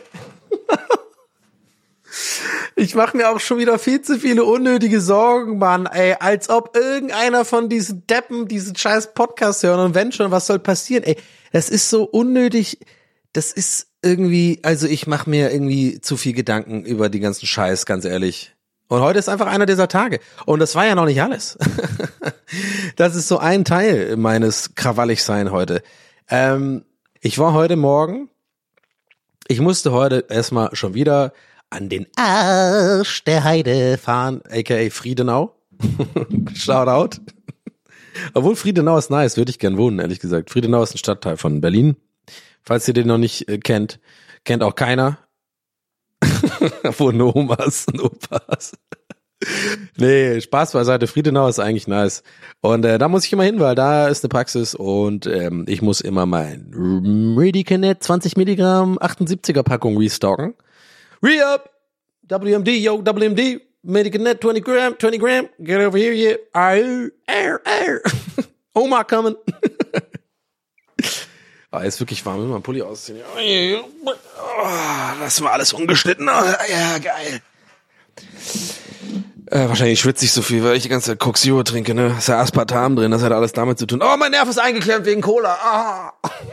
Ich mache mir auch schon wieder viel zu viele unnötige Sorgen, Mann, ey, als ob irgendeiner von diesen Deppen diesen scheiß Podcast hören und wenn schon, was soll passieren, ey, das ist so unnötig, das ist irgendwie, also ich mache mir irgendwie zu viel Gedanken über die ganzen Scheiß, ganz ehrlich. Und heute ist einfach einer dieser Tage. Und das war ja noch nicht alles. Das ist so ein Teil meines Krawalligsein heute. Ähm, ich war heute Morgen, ich musste heute erstmal schon wieder an den Arsch der Heide fahren, aka Friedenau. Shoutout. Obwohl Friedenau ist nice, würde ich gern wohnen, ehrlich gesagt. Friedenau ist ein Stadtteil von Berlin. Falls ihr den noch nicht äh, kennt, kennt auch keiner. Wo nur Omas und Opas. Nee, Spaß beiseite. Friedenau ist eigentlich nice. Und äh, da muss ich immer hin, weil da ist eine Praxis und ähm, ich muss immer mein Medicanet zwanzig Milligramm achtundsiebziger Packung restocken. Re-up! W M D, yo, W M D, Medicanet twenty Gramm, twenty Gramm, get over here, yeah. Arr, arr, arr. Oma coming. Ah, ist wirklich warm, will mal einen Pulli ausziehen. Oh, das war alles ungeschnitten. Oh, ja, geil. Äh, wahrscheinlich schwitze ich so viel, weil ich die ganze Zeit Coxiur trinke, ne? Da ist ja Aspartam drin, das hat alles damit zu tun. Oh, mein Nerv ist eingeklemmt wegen Cola. Ah.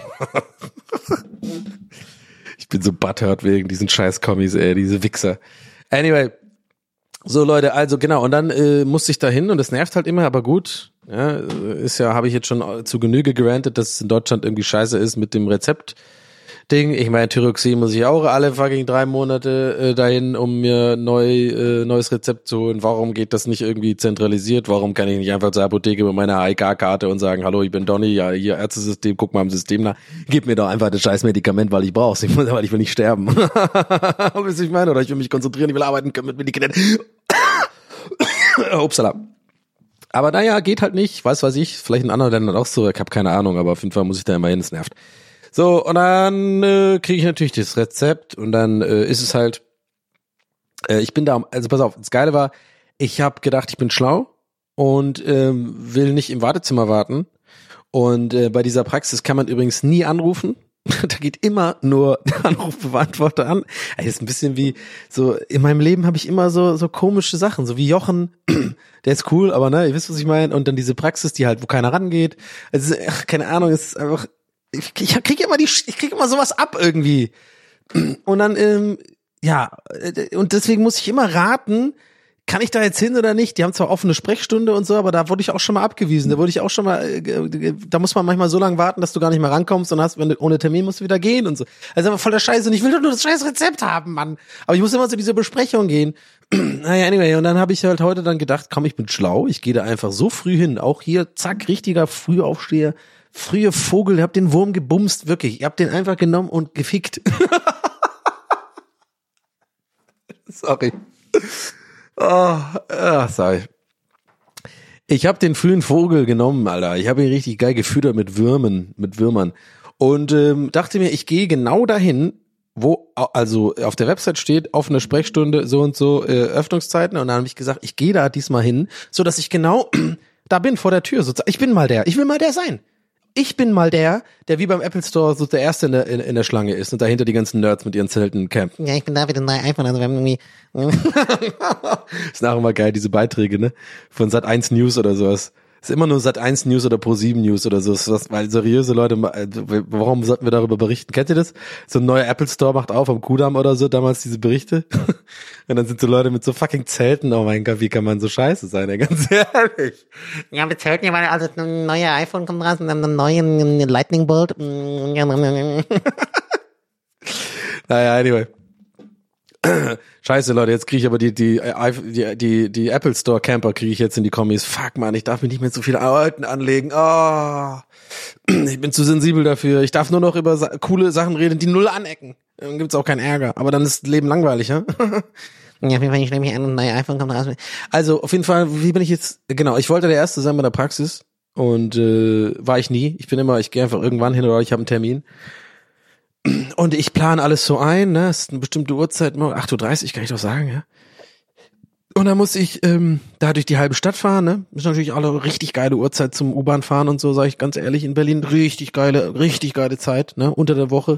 Ich bin so butthurt wegen diesen scheiß Kommis, ey, diese Wichser. Anyway, so Leute, also genau, und dann äh, musste ich da hin und das nervt halt immer, aber gut. Ja, ist ja, habe ich jetzt schon zu Genüge gerantet, dass es in Deutschland irgendwie scheiße ist mit dem Rezept-Ding. Ich meine, Thyroxin muss ich auch alle fucking drei Monate äh, dahin, um mir neu äh, neues Rezept zu holen. Warum geht das nicht irgendwie zentralisiert? Warum kann ich nicht einfach zur Apotheke mit meiner A I K-Karte und sagen, hallo, ich bin Donny, ja, hier Ärztesystem, guck mal im System nach, gib mir doch einfach das scheiß Medikament, weil ich brauch's. Ich muss, weil ich will nicht sterben. Wisst ihr, ich meine? Oder ich will mich konzentrieren, ich will arbeiten können mit Medikamenten. Upsala. Aber naja, geht halt nicht, weiß was ich, vielleicht in anderen Ländern auch so, ich habe keine Ahnung, aber auf jeden Fall muss ich da immer hin, es nervt. So, und dann äh, kriege ich natürlich das Rezept und dann äh, ist es halt, äh, ich bin da, also pass auf, das Geile war, ich habe gedacht, ich bin schlau und ähm, will nicht im Wartezimmer warten und äh, bei dieser Praxis kann man übrigens nie anrufen. Da geht immer nur der Anrufbeantworter an. Das ist ein bisschen wie so, in meinem Leben habe ich immer so so komische Sachen, so wie Jochen, der ist cool, aber ne, ihr wisst, was ich meine. Und dann diese Praxis, die halt, wo keiner rangeht. Also, ach, keine Ahnung, es ist einfach, ich, ich kriege immer die, ich kriege immer sowas ab irgendwie. Und dann, ähm, ja, und deswegen muss ich immer raten, kann ich da jetzt hin oder nicht? Die haben zwar offene Sprechstunde und so, aber da wurde ich auch schon mal abgewiesen. Da wurde ich auch schon mal, da muss man manchmal so lange warten, dass du gar nicht mehr rankommst und hast, wenn du ohne Termin musst du wieder gehen und so. Also einfach voll der Scheiße und ich will doch nur das scheiß Rezept haben, Mann. Aber ich muss immer zu dieser Besprechung gehen. Naja, anyway, und dann habe ich halt heute dann gedacht, komm, ich bin schlau, ich gehe da einfach so früh hin. Auch hier, zack, richtiger Frühaufsteher, frühe Vogel, ich hab den Wurm gebumst, wirklich. Ich hab den einfach genommen und gefickt. Sorry. Oh, ach, sorry. Ich habe den frühen Vogel genommen, Alter. Ich habe ihn richtig geil gefüttert mit Würmen, mit Würmern. Und ähm, dachte mir, ich gehe genau dahin, wo also auf der Website steht, offene Sprechstunde, so und so äh, Öffnungszeiten. Und dann habe ich gesagt, ich gehe da diesmal hin, so dass ich genau da bin, vor der Tür. Ich bin mal der. Ich will mal der sein. Ich bin mal der, der wie beim Apple Store so der Erste in der, in, in der Schlange ist und dahinter die ganzen Nerds mit ihren Zelten campen. Ja, ich bin da wieder ein neues iPhone, also wir haben irgendwie... Ist nachher mal geil, diese Beiträge, ne? Von Sat eins News oder sowas. Ist immer nur Sat eins News oder Pro sieben News oder so. Was, weil seriöse Leute, warum sollten wir darüber berichten? Kennt ihr das? So ein neuer Apple Store macht auf am Kudamm oder so, damals diese Berichte. Und dann sind so Leute mit so fucking Zelten. Oh mein Gott, wie kann man so scheiße sein, ey? Ganz ehrlich. Ja, wir zelten ja, weil also ein neuer iPhone kommt raus und dann einen neuen Lightning Bolt. Naja, anyway. Scheiße, Leute, jetzt kriege ich aber die, die, die, die, die Apple Store Camper kriege ich jetzt in die Kommis. Fuck, Mann, ich darf mich nicht mehr so viele Alten anlegen. Oh, ich bin zu sensibel dafür. Ich darf nur noch über sa- coole Sachen reden, die null anecken. Dann gibt's auch keinen Ärger. Aber dann ist das Leben langweilig, ja? Ja, auf jeden Fall, ich nehme mich an und ein neuer iPhone kommt raus. Also, auf jeden Fall, wie bin ich jetzt, genau, ich wollte der Erste sein bei der Praxis und äh, war ich nie. Ich bin immer, ich gehe einfach irgendwann hin oder ich habe einen Termin. Und ich plane alles so ein, ne, es ist eine bestimmte Uhrzeit, acht Uhr dreißig, kann ich doch sagen, ja. Und dann muss ich ähm, da durch die halbe Stadt fahren, ne, ist natürlich alle richtig geile Uhrzeit zum U-Bahn fahren und so, sage ich ganz ehrlich, in Berlin richtig geile, richtig geile Zeit, ne, unter der Woche.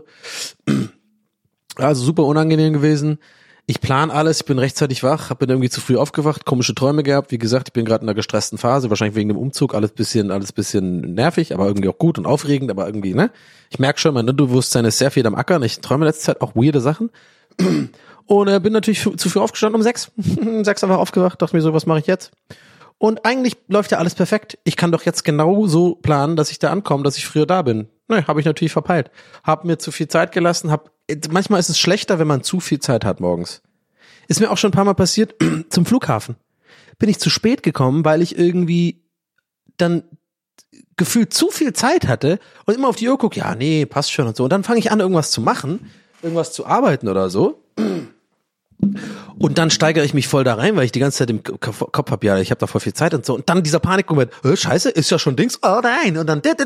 Also super unangenehm gewesen. Ich plane alles, ich bin rechtzeitig wach, hab bin irgendwie zu früh aufgewacht, komische Träume gehabt. Wie gesagt, ich bin gerade in einer gestressten Phase, wahrscheinlich wegen dem Umzug, alles bisschen, alles bisschen nervig, aber irgendwie auch gut und aufregend, aber irgendwie, ne? Ich merke schon, mein Unterbewusstsein ist sehr viel am Ackern. Ich träume letzte Zeit auch weirde Sachen. Und äh, bin natürlich zu früh aufgestanden um sechs. um sechs einfach aufgewacht, dachte mir so, was mache ich jetzt? Und eigentlich läuft ja alles perfekt. Ich kann doch jetzt genau so planen, dass ich da ankomme, dass ich früher da bin. Ne, habe ich natürlich verpeilt. Hab mir zu viel Zeit gelassen. Hab, manchmal ist es schlechter, wenn man zu viel Zeit hat morgens. Ist mir auch schon ein paar Mal passiert zum Flughafen. Bin ich zu spät gekommen, weil ich irgendwie dann gefühlt zu viel Zeit hatte und immer auf die Uhr gucke, ja, nee, passt schon und so. Und dann fange ich an, irgendwas zu machen, irgendwas zu arbeiten oder so. Und dann steigere ich mich voll da rein, weil ich die ganze Zeit im Kopf habe, ja, ich habe da voll viel Zeit und so. Und dann dieser Panikmoment, oh, scheiße, ist ja schon Dings, oh nein. Und dann und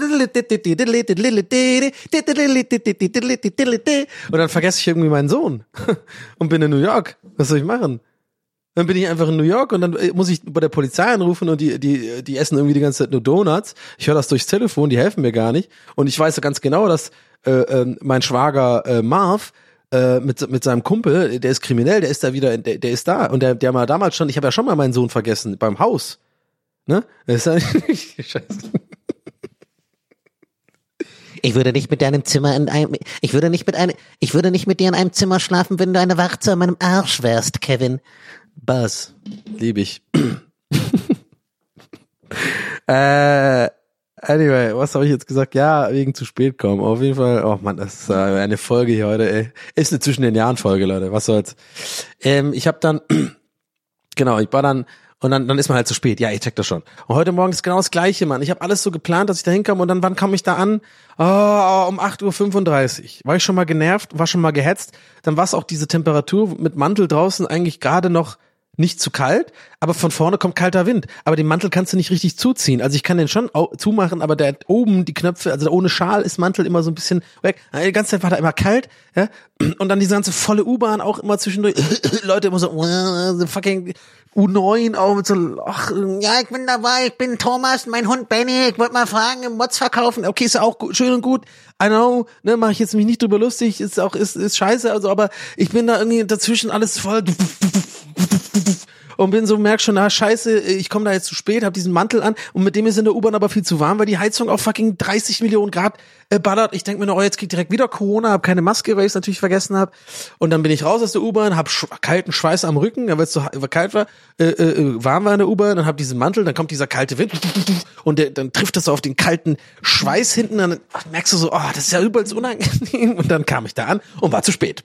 dann vergesse ich irgendwie meinen Sohn und bin in New York. Was soll ich machen? Dann bin ich einfach in New York und dann muss ich bei der Polizei anrufen und die die die essen irgendwie die ganze Zeit nur Donuts. Ich höre das durchs Telefon, die helfen mir gar nicht. Und ich weiß ja ganz genau, dass äh, äh, mein Schwager äh, Marv äh, mit mit seinem Kumpel, der ist kriminell, der ist da wieder, der, der ist da. Und der der mal damals schon, ich habe ja schon mal meinen Sohn vergessen beim Haus. Ne? Das ist ja Scheiße. Ich würde nicht mit deinem Zimmer in einem, ich würde nicht mit einem, ich würde nicht mit dir in einem Zimmer schlafen, wenn du eine Warze an meinem Arsch wärst, Kevin. Buzz, lieb ich. äh, anyway, was habe ich jetzt gesagt? Ja, wegen zu spät kommen. Auf jeden Fall, oh Mann, das ist eine Folge hier heute, ey. Ist eine zwischen den Jahren Folge, Leute, was soll's. Ähm, ich habe dann, genau, ich war dann, und dann, dann ist man halt zu spät. Ja, ich check das schon. Und heute Morgen ist genau das Gleiche, Mann. Ich habe alles so geplant, dass ich da hinkomme und dann, wann komme ich da an? Oh, um acht Uhr fünfunddreißig. War ich schon mal genervt, war schon mal gehetzt. Dann war es auch diese Temperatur mit Mantel draußen eigentlich gerade noch nicht zu kalt, aber von vorne kommt kalter Wind. Aber den Mantel kannst du nicht richtig zuziehen. Also ich kann den schon au- zumachen, aber der oben die Knöpfe, also ohne Schal ist Mantel immer so ein bisschen weg. Die ganze Zeit war da immer kalt, ja. Und dann diese ganze volle U-Bahn auch immer zwischendurch. Leute immer so, so fucking U neun auch mit so, ach, Ja, ich bin dabei, ich bin Thomas, mein Hund Benny, ich wollte mal fragen, im Mods verkaufen. okay, ist ja auch gut, schön und gut. I know, ne, mache ich jetzt mich nicht drüber lustig, ist auch, ist, ist scheiße, also, aber ich bin da irgendwie dazwischen alles voll und bin so, merk schon, na scheiße, ich komme da jetzt zu spät, hab diesen Mantel an und mit dem ist in der U-Bahn aber viel zu warm, weil die Heizung auf fucking dreißig Millionen Grad äh, ballert. Ich denk mir, oh, jetzt krieg ich direkt wieder Corona, hab keine Maske, weil ich es natürlich vergessen hab. Und dann bin ich raus aus der U-Bahn, hab sch- kalten Schweiß am Rücken, weil es so kalt war, äh, äh, warm war in der U-Bahn, dann hab diesen Mantel, dann kommt dieser kalte Wind und der, dann trifft das so auf den kalten Schweiß hinten, dann ach, merkst du so, oh, das ist ja übelst unangenehm. Und dann kam ich da an und war zu spät.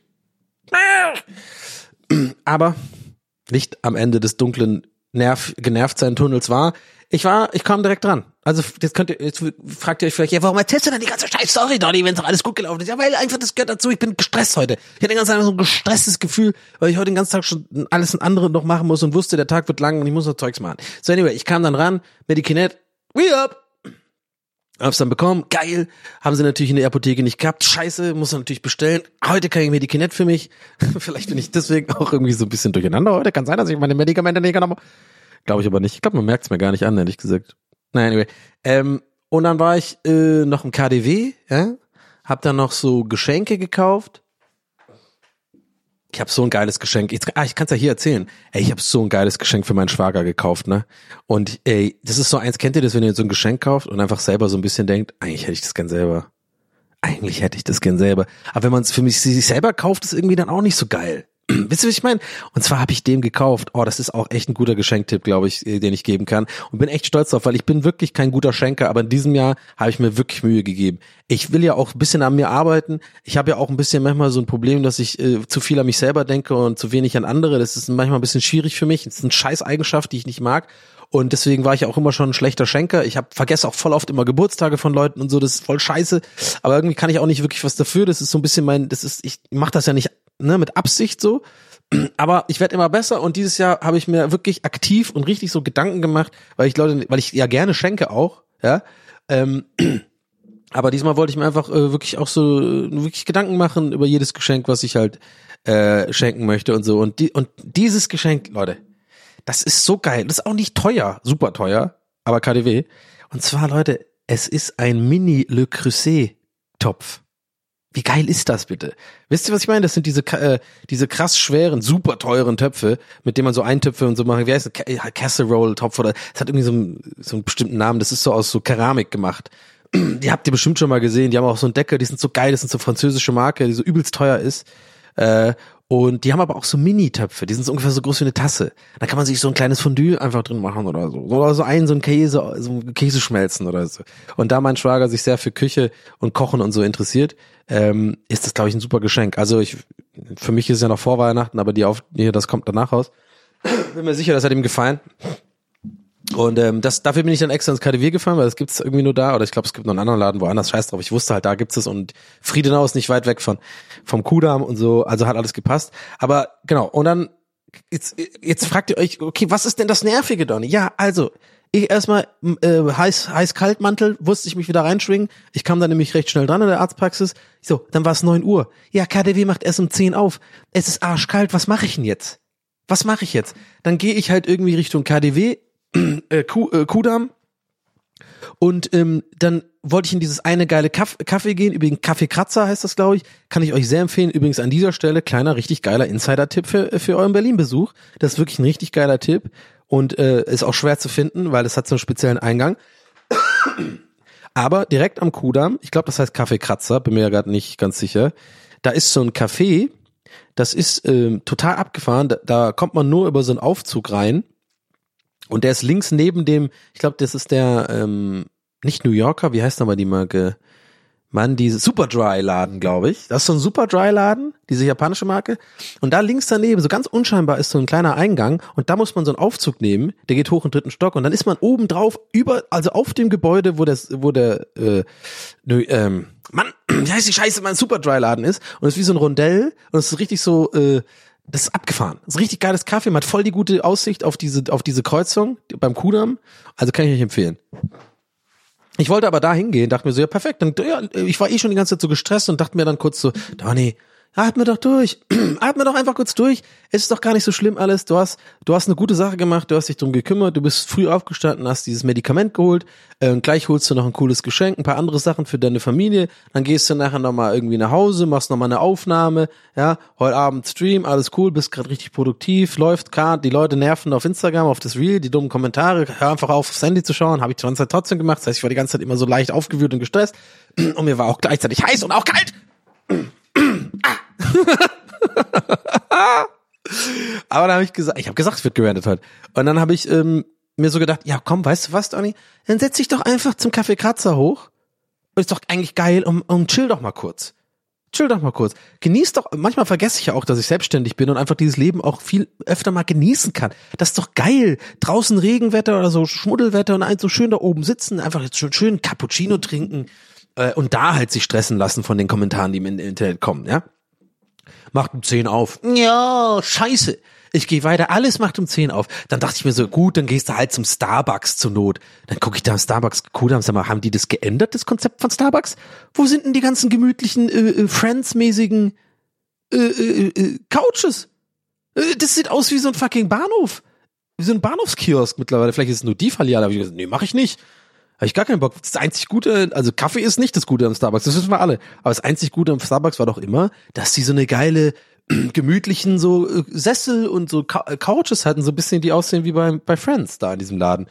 Aber Licht am Ende des dunklen Nerv, genervt sein Tunnels war. Ich war, ich kam direkt dran. Also jetzt könnt ihr, jetzt fragt ihr euch vielleicht, ja, warum erzählst du denn die ganze Scheiß Story, Donny, wenn doch alles gut gelaufen ist? Ja, weil einfach das gehört dazu. Ich bin gestresst heute. Ich hatte den ganzen Tag so ein gestresstes Gefühl, weil ich heute den ganzen Tag schon alles andere noch machen muss und wusste, der Tag wird lang und ich muss noch Zeugs machen. So anyway, ich kam dann ran, Medikinet, we up. Hab's dann bekommen, geil, haben sie natürlich in der Apotheke nicht gehabt, scheiße, muss man natürlich bestellen, heute kein Medikament für mich, vielleicht bin ich deswegen auch irgendwie so ein bisschen durcheinander heute, kann sein, dass ich meine Medikamente nicht genommen habe, glaube ich aber nicht, ich glaube, man merkt's mir gar nicht an, ehrlich gesagt. Naja, anyway, ähm, und dann war ich äh, noch im K D W, ja, hab dann noch so Geschenke gekauft. Ich habe so ein geiles Geschenk. Jetzt, ah, ich kann es ja hier erzählen. Ey, ich habe so ein geiles Geschenk für meinen Schwager gekauft, ne? Und ey, das ist so eins, kennt ihr das, wenn ihr so ein Geschenk kauft und einfach selber so ein bisschen denkt, eigentlich hätte ich das gern selber. Eigentlich hätte ich das gern selber. Aber wenn man es für mich sich selber kauft, ist irgendwie dann auch nicht so geil. Wisst ihr, was ich meine? Und zwar habe ich dem gekauft. Oh, das ist auch echt ein guter Geschenktipp, glaube ich, den ich geben kann. Und bin echt stolz drauf, weil ich bin wirklich kein guter Schenker, aber in diesem Jahr habe ich mir wirklich Mühe gegeben. Ich will ja auch ein bisschen an mir arbeiten. Ich habe ja auch ein bisschen manchmal so ein Problem, dass ich äh, zu viel an mich selber denke und zu wenig an andere. Das ist manchmal ein bisschen schwierig für mich. Das ist eine Scheißeigenschaft, die ich nicht mag. Und deswegen war ich auch immer schon ein schlechter Schenker. Ich hab, vergesse auch voll oft immer Geburtstage von Leuten und so. Das ist voll scheiße. Aber irgendwie kann ich auch nicht wirklich was dafür. Das ist so ein bisschen mein, das ist, ich mache das ja nicht ne, mit Absicht so. Aber ich werde immer besser und dieses Jahr habe ich mir wirklich aktiv und richtig so Gedanken gemacht, weil ich Leute, weil ich ja gerne schenke auch, ja. Ähm, aber diesmal wollte ich mir einfach äh, wirklich auch so äh, wirklich Gedanken machen über jedes Geschenk, was ich halt äh, schenken möchte und so. Und die und dieses Geschenk, Leute, das ist so geil. Das ist auch nicht teuer, super teuer, aber K D W. Und zwar, Leute, es ist ein Mini Le Creuset Topf. Wie geil ist das bitte? Wisst ihr, was ich meine? Das sind diese äh, diese krass schweren, super teuren Töpfe, mit denen man so Eintöpfe und so machen. Wie heißt das? Casserole-Topf oder es hat irgendwie so einen, so einen bestimmten Namen. Das ist so aus so Keramik gemacht. Die habt ihr bestimmt schon mal gesehen. Die haben auch so einen Deckel, die sind so geil. Das sind so französische Marke, die so übelst teuer ist. Äh, Und die haben aber auch so Mini-Töpfe, die sind so ungefähr so groß wie eine Tasse. Da kann man sich so ein kleines Fondue einfach drin machen oder so. Oder so einen, so ein Käse, so ein Käse schmelzen oder so. Und da mein Schwager sich sehr für Küche und Kochen und so interessiert, ähm, ist das, glaube ich, ein super Geschenk. Also ich, für mich ist es ja noch vor Weihnachten, aber die auf, nee, das kommt danach raus. Bin mir sicher, das hat ihm gefallen. Und ähm, das, dafür bin ich dann extra ins K D W gefahren, weil das gibt's irgendwie nur da, oder ich glaube, es gibt noch einen anderen Laden woanders, scheiß drauf. Ich wusste halt, da gibt's es und Friedenau ist nicht weit weg von vom Kudamm und so, also hat alles gepasst. Aber genau, und dann jetzt, jetzt fragt ihr euch, okay, was ist denn das Nervige, Donny? Ja, also ich erstmal äh, heiß heiß Kaltmantel, wusste ich mich wieder reinschwingen. Ich kam dann nämlich recht schnell dran in der Arztpraxis. So, dann war es neun Uhr. Ja, K D W macht erst um zehn auf. Es ist arschkalt, was mache ich denn jetzt? Was mache ich jetzt? Dann gehe ich halt irgendwie Richtung K D W. Äh, Kuh, äh, Kudamm und ähm, dann wollte ich in dieses eine geile Kaff- Kaffee gehen, übrigens Kaffee Kratzer heißt das, glaube ich, kann ich euch sehr empfehlen, übrigens an dieser Stelle, kleiner, richtig geiler Insider-Tipp für, für euren Berlin-Besuch, das ist wirklich ein richtig geiler Tipp und äh, ist auch schwer zu finden, weil es hat so einen speziellen Eingang, aber direkt am Kudamm, ich glaube das heißt Kaffee Kratzer, bin mir ja gerade nicht ganz sicher, da ist so ein Café, das ist ähm, total abgefahren, da, da kommt man nur über so einen Aufzug rein. Und der ist links neben dem, ich glaube, das ist der, ähm, nicht New Yorker, wie heißt nochmal die Marke? Mann, diese Superdry-Laden, glaube ich. Das ist so ein Superdry-Laden, diese japanische Marke. Und da links daneben, so ganz unscheinbar, ist so ein kleiner Eingang. Und da muss man so einen Aufzug nehmen, der geht hoch in den dritten Stock. Und dann ist man oben drauf, über, also auf dem Gebäude, wo das, wo der, äh, nö, ähm, Mann, wie heißt die Scheiße, mein Superdry-Laden ist. Und es ist wie so ein Rondell. Und es ist richtig so, äh, das ist abgefahren. Das ist ein richtig geiles Kaffee. Man hat voll die gute Aussicht auf diese, auf diese Kreuzung beim Kudamm. Also kann ich euch empfehlen. Ich wollte aber da hingehen, dachte mir so, ja perfekt. Dann, ja, ich war eh schon die ganze Zeit so gestresst und dachte mir dann kurz so, Donny, atme doch durch. Atme doch einfach kurz durch. Es ist doch gar nicht so schlimm alles. Du hast, du hast eine gute Sache gemacht, du hast dich drum gekümmert, du bist früh aufgestanden, hast dieses Medikament geholt, äh, gleich holst du noch ein cooles Geschenk, ein paar andere Sachen für deine Familie, dann gehst du nachher nochmal irgendwie nach Hause, machst nochmal eine Aufnahme, ja, heute Abend Stream, alles cool, bist gerade richtig produktiv, läuft gerade, die Leute nerven auf Instagram, auf das Reel, die dummen Kommentare, hör einfach auf, aufs Handy zu schauen, habe ich die ganze Zeit trotzdem gemacht, das heißt, ich war die ganze Zeit immer so leicht aufgewühlt und gestresst und mir war auch gleichzeitig heiß und auch kalt. Aber dann habe ich gesagt, ich habe gesagt, es wird gerantet heute. Und dann habe ich ähm, mir so gedacht, ja komm, weißt du was, Donny? Dann setz dich doch einfach zum Kaffee Kratzer hoch. Ist doch eigentlich geil und, und chill doch mal kurz. Chill doch mal kurz. Genieß doch, manchmal vergesse ich ja auch, dass ich selbstständig bin und einfach dieses Leben auch viel öfter mal genießen kann. Das ist doch geil. Draußen Regenwetter oder so Schmuddelwetter und ein so schön da oben sitzen, einfach jetzt schön, schön Cappuccino trinken äh, und da halt sich stressen lassen von den Kommentaren, die im Internet kommen, ja? Macht um zehn auf. Ja, scheiße. Ich gehe weiter, alles macht um zehn auf. Dann dachte ich mir so, gut, dann gehst du halt zum Starbucks zur Not. Dann gucke ich da am Starbucks, cool, sag mal, haben die das geändert, das Konzept von Starbucks? Wo sind denn die ganzen gemütlichen, äh, äh, Friends-mäßigen äh, äh, äh, Couches? Äh, das sieht aus wie so ein fucking Bahnhof. Wie so ein Bahnhofskiosk mittlerweile. Vielleicht ist es nur die Filiale, aber ich gesagt, nee, mach ich nicht. Habe ich gar keinen Bock. Das einzig Gute, also Kaffee ist nicht das Gute am Starbucks, das wissen wir alle. Aber das einzig Gute am Starbucks war doch immer, dass die so eine geile, gemütlichen so äh, Sessel und so Ka- Couches hatten, so ein bisschen die aussehen wie bei, bei Friends da in diesem Laden.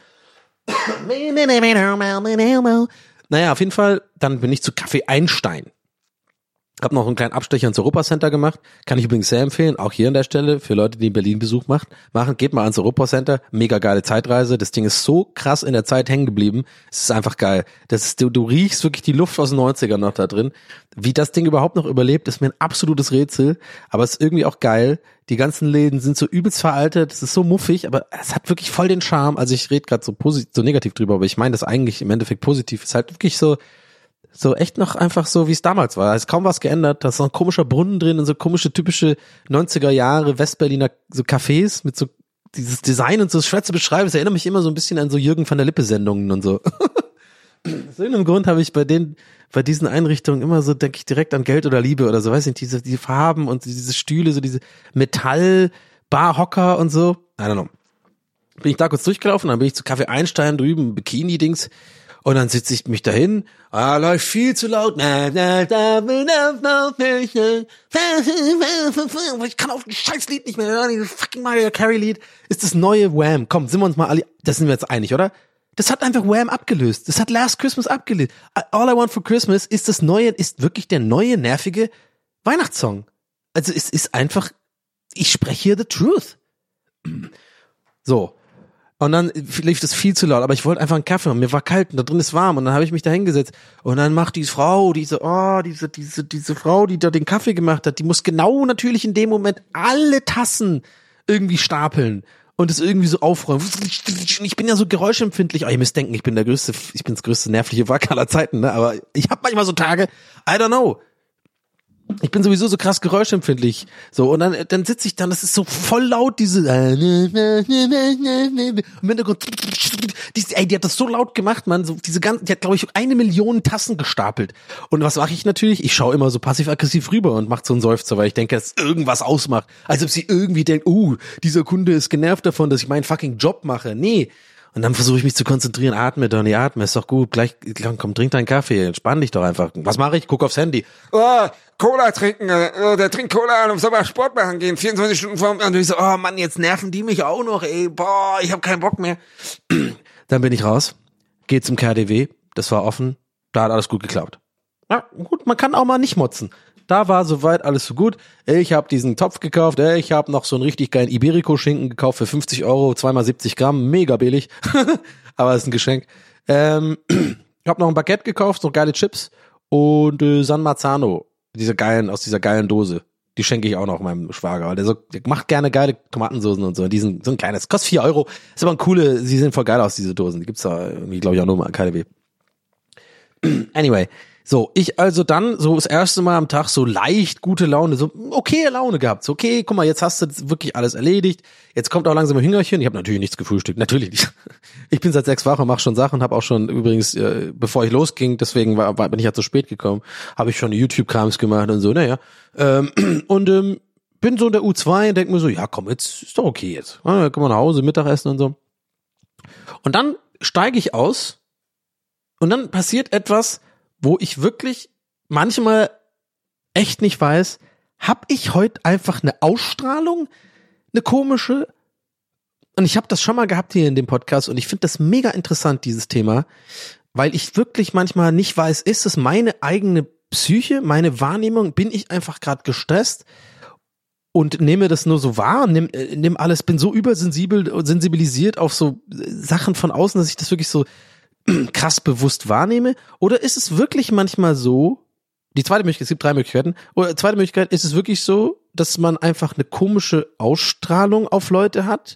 Naja, auf jeden Fall, dann bin ich zu Café Einstein. Hab noch einen kleinen Abstecher ins Europacenter gemacht. Kann ich übrigens sehr empfehlen, auch hier an der Stelle, für Leute, die einen Berlin-Besuch macht, machen. Geht mal ans Europacenter. Mega geile Zeitreise. Das Ding ist so krass in der Zeit hängen geblieben. Es ist einfach geil. Das ist, du, du riechst wirklich die Luft aus den neunzigern noch da drin. Wie das Ding überhaupt noch überlebt, ist mir ein absolutes Rätsel. Aber es ist irgendwie auch geil. Die ganzen Läden sind so übelst veraltet. Es ist so muffig, aber es hat wirklich voll den Charme. Also ich rede gerade so positiv, so negativ drüber, aber ich meine das eigentlich im Endeffekt positiv. Es ist halt wirklich so, so echt noch einfach so, wie es damals war. Da ist kaum was geändert. Da ist noch ein komischer Brunnen drin und so komische, typische neunziger Jahre Westberliner so Cafés mit so dieses Design und so, das schwer zu beschreiben. Es erinnert mich immer so ein bisschen an so Jürgen van der Lippe Sendungen und so. Aus irgendeinem Grund habe ich bei den, bei diesen Einrichtungen immer so, denke ich direkt an Geld oder Liebe oder so, weiß nicht, diese, diese Farben und diese Stühle, so diese Metall-Barhocker und so. I don't know. Bin ich da kurz durchgelaufen, dann bin ich zu Café Einstein drüben, Bikini-Dings. Und dann sitze ich mich dahin, ah, läuft viel zu laut. Ich kann auf das Scheißlied nicht mehr hören, dieses fucking Mariah Carey Lied. Ist das neue Wham. Komm, sind wir uns mal alle, das sind wir jetzt einig, oder? Das hat einfach Wham abgelöst. Das hat Last Christmas abgelöst. All I Want for Christmas ist das neue, ist wirklich der neue, nervige Weihnachtssong. Also es ist einfach ich spreche hier the truth. So. Und dann lief das viel zu laut, aber ich wollte einfach einen Kaffee und mir war kalt und da drin ist warm und dann habe ich mich da hingesetzt und dann macht die Frau, diese, oh, diese, diese, diese Frau, die da den Kaffee gemacht hat, die muss genau natürlich in dem Moment alle Tassen irgendwie stapeln und es irgendwie so aufräumen. Ich bin ja so geräuschempfindlich, oh, ihr müsst denken, ich bin der größte, ich bin das größte nervliche Wrack aller Zeiten, ne, aber ich habe manchmal so Tage, I don't know. Ich bin sowieso so krass geräuschempfindlich. So, und dann, dann sitze ich dann, das ist so voll laut, diese, im Hintergrund, die, ey, die hat das so laut gemacht, man, so diese ganzen, die hat, glaube ich, eine Million Tassen gestapelt. Und was mache ich natürlich? Ich schaue immer so passiv-aggressiv rüber und mache so einen Seufzer, weil ich denke, dass irgendwas ausmacht. Als ob sie irgendwie denkt, uh, dieser Kunde ist genervt davon, dass ich meinen fucking Job mache. Nee. Und dann versuche ich mich zu konzentrieren, atme, Donny, atme, ist doch gut, gleich, komm, trink deinen Kaffee, entspann dich doch einfach. Was mache ich? Guck aufs Handy. Oh, Cola trinken, oh, der trinkt Cola und soll mal Sport machen gehen, vierundzwanzig Stunden vor und ich so, oh Mann, jetzt nerven die mich auch noch, ey, boah, ich habe keinen Bock mehr. Dann bin ich raus, geh zum K D W, das war offen, da hat alles gut geklappt. Ja, gut, man kann auch mal nicht motzen. Da war soweit alles so gut. Ich habe diesen Topf gekauft. Ich habe noch so einen richtig geilen Iberico-Schinken gekauft für fünfzig Euro, zweimal siebzig Gramm, mega billig. Aber ist ein Geschenk. Ähm, ich habe noch ein Baguette gekauft, so geile Chips und äh, San Marzano, diese geilen aus dieser geilen Dose. Die schenke ich auch noch meinem Schwager, weil der so der macht gerne geile Tomatensoßen und so. Die sind so ein kleines, kostet vier Euro. Ist aber ein coole, sie sehen voll geil aus, diese Dosen. Die gibt's da irgendwie, glaube ich, auch nur mal im K D W. Anyway. So, ich also dann so das erste Mal am Tag so leicht gute Laune, so okay Laune gehabt. So, okay, guck mal, jetzt hast du wirklich alles erledigt. Jetzt kommt auch langsam ein Hüngerchen. Ich habe natürlich nichts gefrühstückt, natürlich nicht. Ich bin seit sechs Wochen, mache schon Sachen, habe auch schon übrigens, äh, bevor ich losging, deswegen war, war, bin ich ja zu spät gekommen, habe ich schon YouTube-Krams gemacht und so, naja. Ähm, und ähm, bin so in der U zwei und denk mir so, ja komm, jetzt ist doch okay jetzt. Ja, komm mal nach Hause, Mittagessen und so. Und dann steige ich aus und dann passiert etwas, wo ich wirklich manchmal echt nicht weiß, hab ich heute einfach eine Ausstrahlung, eine komische? Und ich habe das schon mal gehabt hier in dem Podcast und ich finde das mega interessant, dieses Thema, weil ich wirklich manchmal nicht weiß, ist es meine eigene Psyche, meine Wahrnehmung, bin ich einfach gerade gestresst und nehme das nur so wahr, nimm, nimm alles, bin so übersensibel und sensibilisiert auf so Sachen von außen, dass ich das wirklich so krass bewusst wahrnehme? Oder ist es wirklich manchmal so, die zweite Möglichkeit, es gibt drei Möglichkeiten, oder zweite Möglichkeit, ist es wirklich so, dass man einfach eine komische Ausstrahlung auf Leute hat?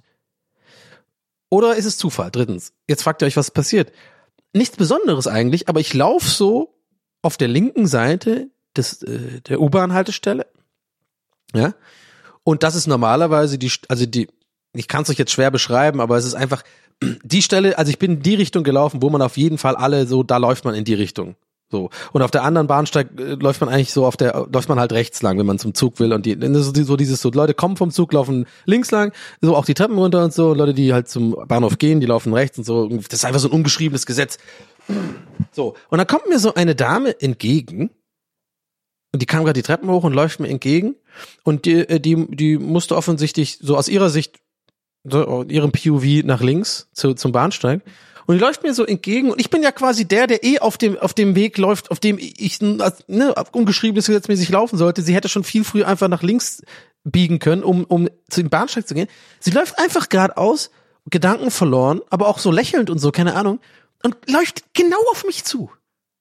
Oder ist es Zufall? Drittens, jetzt fragt ihr euch, was passiert. Nichts Besonderes eigentlich, aber ich laufe so auf der linken Seite des, äh, der U-Bahn-Haltestelle, ja, und das ist normalerweise die, also die, ich kann es euch jetzt schwer beschreiben, aber es ist einfach die Stelle, also ich bin in die Richtung gelaufen, wo man auf jeden Fall alle so, da läuft man in die Richtung. So. Und auf der anderen Bahnsteig äh, läuft man eigentlich so auf der, läuft man halt rechts lang, wenn man zum Zug will. Und die, so, so dieses so, Leute kommen vom Zug, laufen links lang, so auch die Treppen runter und so. Und Leute, die halt zum Bahnhof gehen, die laufen rechts und so. Das ist einfach so ein ungeschriebenes Gesetz. So. Und dann kommt mir so eine Dame entgegen. Und die kam gerade die Treppen hoch und läuft mir entgegen. Und die, die, die musste offensichtlich so aus ihrer Sicht, so ihrem P O V nach links zu, zum Bahnsteig. Und die läuft mir so entgegen und ich bin ja quasi der, der eh auf dem auf dem Weg läuft, auf dem ich ne, ungeschriebenes gesetzmäßig laufen sollte. Sie hätte schon viel früher einfach nach links biegen können, um um zu dem Bahnsteig zu gehen. Sie läuft einfach geradeaus, Gedanken verloren, aber auch so lächelnd und so, keine Ahnung, und läuft genau auf mich zu.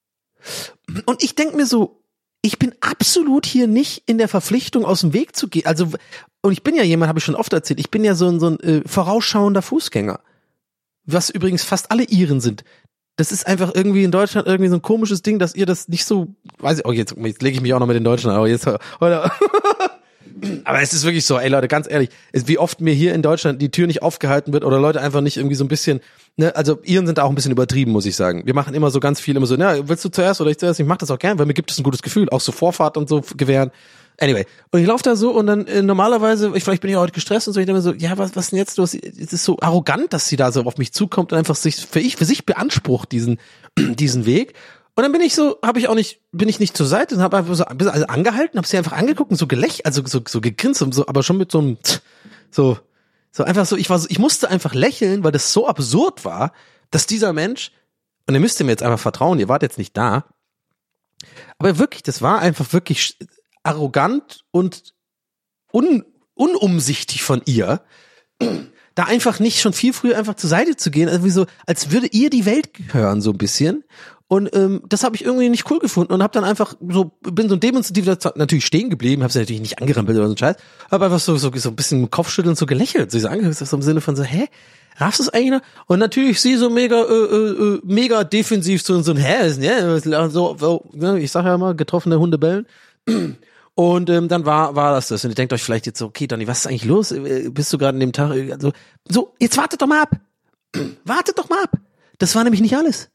Und ich denk mir so, ich bin absolut hier nicht in der Verpflichtung, aus dem Weg zu gehen. Also, und ich bin ja jemand, habe ich schon oft erzählt, ich bin ja so ein, so ein äh, vorausschauender Fußgänger. Was übrigens fast alle Iren sind. Das ist einfach irgendwie in Deutschland irgendwie so ein komisches Ding, dass ihr das nicht so, weiß ich, oh, jetzt, jetzt lege ich mich auch noch mit den Deutschen, aber jetzt, oder, aber es ist wirklich so, ey Leute, ganz ehrlich, wie oft mir hier in Deutschland die Tür nicht aufgehalten wird oder Leute einfach nicht irgendwie so ein bisschen, ne, also Iren sind da auch ein bisschen übertrieben, muss ich sagen. Wir machen immer so ganz viel, immer so, na, willst du zuerst oder ich zuerst? Ich mach das auch gern, weil mir gibt es ein gutes Gefühl, auch so Vorfahrt und so gewähren. Anyway, und ich laufe da so und dann äh, normalerweise, ich, vielleicht bin ich auch heute gestresst und so, ich denke mir so, ja, was was denn jetzt? Du hast, es ist so arrogant, dass sie da so auf mich zukommt und einfach sich für ich für sich beansprucht diesen diesen Weg. Und dann bin ich so, habe ich auch nicht, bin ich nicht zur Seite und habe einfach so ein bisschen also angehalten, habe sie einfach angeguckt und so gelächelt, also so so gegrinst und so, aber schon mit so einem so so einfach so, ich war so, ich musste einfach lächeln, weil das so absurd war, dass dieser Mensch, und ihr müsst mir jetzt einfach vertrauen, ihr wart jetzt nicht da, aber wirklich, das war einfach wirklich arrogant und un, unumsichtig von ihr, da einfach nicht schon viel früher einfach zur Seite zu gehen, also wie so, als würde ihr die Welt gehören, so ein bisschen. Und ähm, das habe ich irgendwie nicht cool gefunden und habe dann einfach so, bin so demonstrativ natürlich stehen geblieben, habe sie natürlich nicht angerampelt oder so ein Scheiß, habe einfach so, so, so ein bisschen mit Kopfschütteln so gelächelt, so, so angehört, so im Sinne von so, hä? Raffst du es eigentlich noch? Und natürlich sie so mega, äh, äh, mega defensiv so, so ein hä? Ja, so, so, ich sag ja immer, getroffene Hunde bellen. Und ähm, dann war war das das. Und ihr denkt euch vielleicht jetzt so, okay, Donny, was ist eigentlich los? Bist du gerade an dem Tag so, so, jetzt wartet doch mal ab. Wartet doch mal ab. Das war nämlich nicht alles.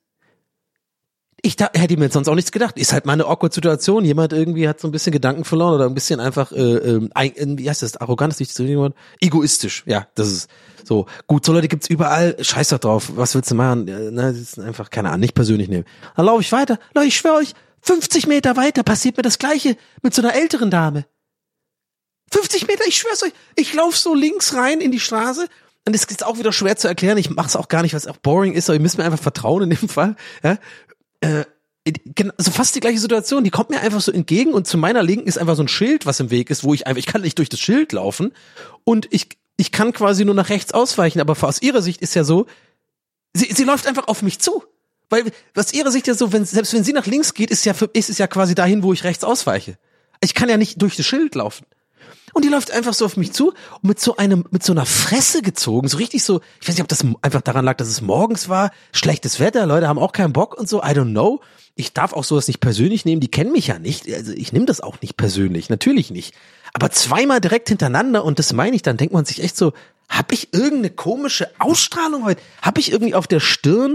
Ich da, hätte mir jetzt sonst auch nichts gedacht. Ist halt mal eine awkward Situation. Jemand irgendwie hat so ein bisschen Gedanken verloren oder ein bisschen einfach, äh, äh, wie heißt das, arrogant ist nicht so Wort? Egoistisch. Ja, das ist so. Gut, so Leute gibt's überall. Scheiß doch drauf. Was willst du machen? Ne, das ist einfach, keine Ahnung, nicht persönlich nehmen. Dann laufe ich weiter. Leute, ich schwöre euch, fünfzig Meter weiter passiert mir das Gleiche mit so einer älteren Dame. fünfzig Meter, ich schwör's euch. Ich laufe so links rein in die Straße. Und das ist jetzt auch wieder schwer zu erklären. Ich mach's auch gar nicht, weil es auch boring ist, aber ihr müsst mir einfach vertrauen in dem Fall. Ja? Äh, also fast die gleiche Situation, die kommt mir einfach so entgegen und zu meiner Linken ist einfach so ein Schild, was im Weg ist, wo ich einfach, ich kann nicht durch das Schild laufen und ich, ich kann quasi nur nach rechts ausweichen, aber aus ihrer Sicht ist ja so, sie, sie läuft einfach auf mich zu. Weil, aus ihrer Sicht ja so, wenn, selbst wenn sie nach links geht, ist ja, für, ist es ja quasi dahin, wo ich rechts ausweiche. Ich kann ja nicht durch das Schild laufen. Und die läuft einfach so auf mich zu und mit so einem, mit so einer Fresse gezogen, so richtig so, ich weiß nicht, ob das einfach daran lag, dass es morgens war, schlechtes Wetter, Leute haben auch keinen Bock und so, I don't know. Ich darf auch sowas nicht persönlich nehmen, die kennen mich ja nicht, also ich nehme das auch nicht persönlich, natürlich nicht. Aber zweimal direkt hintereinander und das meine ich, dann denkt man sich echt so, hab ich irgendeine komische Ausstrahlung heute? Hab ich irgendwie auf der Stirn,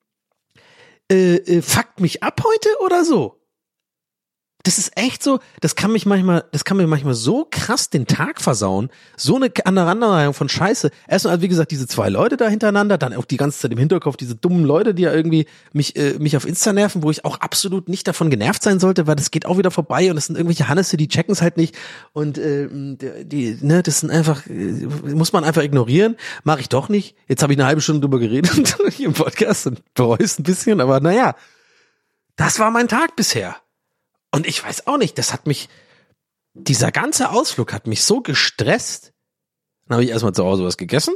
äh, äh, fuckt mich ab heute oder so? Das ist echt so, das kann mich manchmal, das kann mir manchmal so krass den Tag versauen, so eine Aneinanderreihung von Scheiße. Erstmal, also wie gesagt, diese zwei Leute da hintereinander, dann auch die ganze Zeit im Hinterkopf diese dummen Leute, die ja irgendwie mich äh, mich auf Insta nerven, wo ich auch absolut nicht davon genervt sein sollte, weil das geht auch wieder vorbei und das sind irgendwelche Hannesse, die checken es halt nicht und äh, die, ne, das sind einfach, äh, muss man einfach ignorieren, mache ich doch nicht. Jetzt habe ich eine halbe Stunde drüber geredet hier im Podcast und bereue es ein bisschen, aber naja, das war mein Tag bisher. Und ich weiß auch nicht, das hat mich, dieser ganze Ausflug hat mich so gestresst. Dann habe ich erstmal zu Hause was gegessen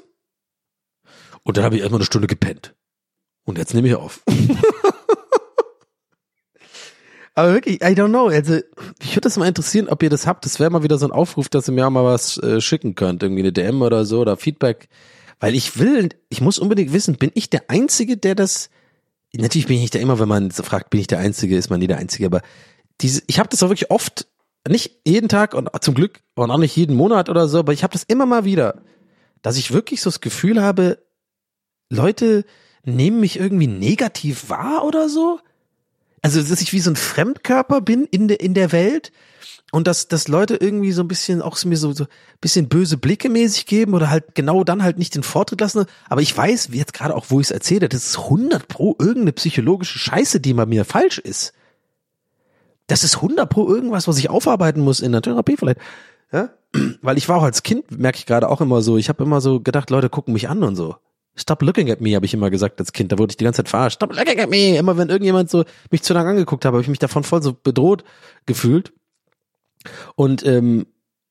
und dann habe ich erstmal eine Stunde gepennt. Und jetzt nehme ich auf. Aber wirklich, I don't know, also mich würde das mal interessieren, ob ihr das habt. Das wäre mal wieder so ein Aufruf, dass ihr mir auch mal was äh, schicken könnt, irgendwie eine D M oder so oder Feedback. Weil ich will, ich muss unbedingt wissen, bin ich der Einzige, der das, natürlich bin ich nicht der immer, wenn man so fragt, bin ich der Einzige, ist man nie der Einzige, aber diese, ich habe das auch wirklich oft, nicht jeden Tag und zum Glück und auch nicht jeden Monat oder so, aber ich habe das immer mal wieder, dass ich wirklich so das Gefühl habe, Leute nehmen mich irgendwie negativ wahr oder so. Also, dass ich wie so ein Fremdkörper bin in der in der Welt und dass dass Leute irgendwie so ein bisschen auch mir so so bisschen böse Blicke mäßig geben oder halt genau dann halt nicht den Vortritt lassen. Aber ich weiß, wie jetzt gerade auch, wo ich es erzähle, das ist hundert pro irgendeine psychologische Scheiße, die bei mir falsch ist. Das ist hundert pro irgendwas, was ich aufarbeiten muss in der Therapie vielleicht. Ja? Weil ich war auch als Kind, merke ich gerade auch immer so, ich habe immer so gedacht, Leute gucken mich an und so. Stop looking at me, habe ich immer gesagt als Kind. Da wurde ich die ganze Zeit verarscht. Stop looking at me. Immer wenn irgendjemand so mich zu lange angeguckt hat, habe ich mich davon voll so bedroht gefühlt. Und ähm,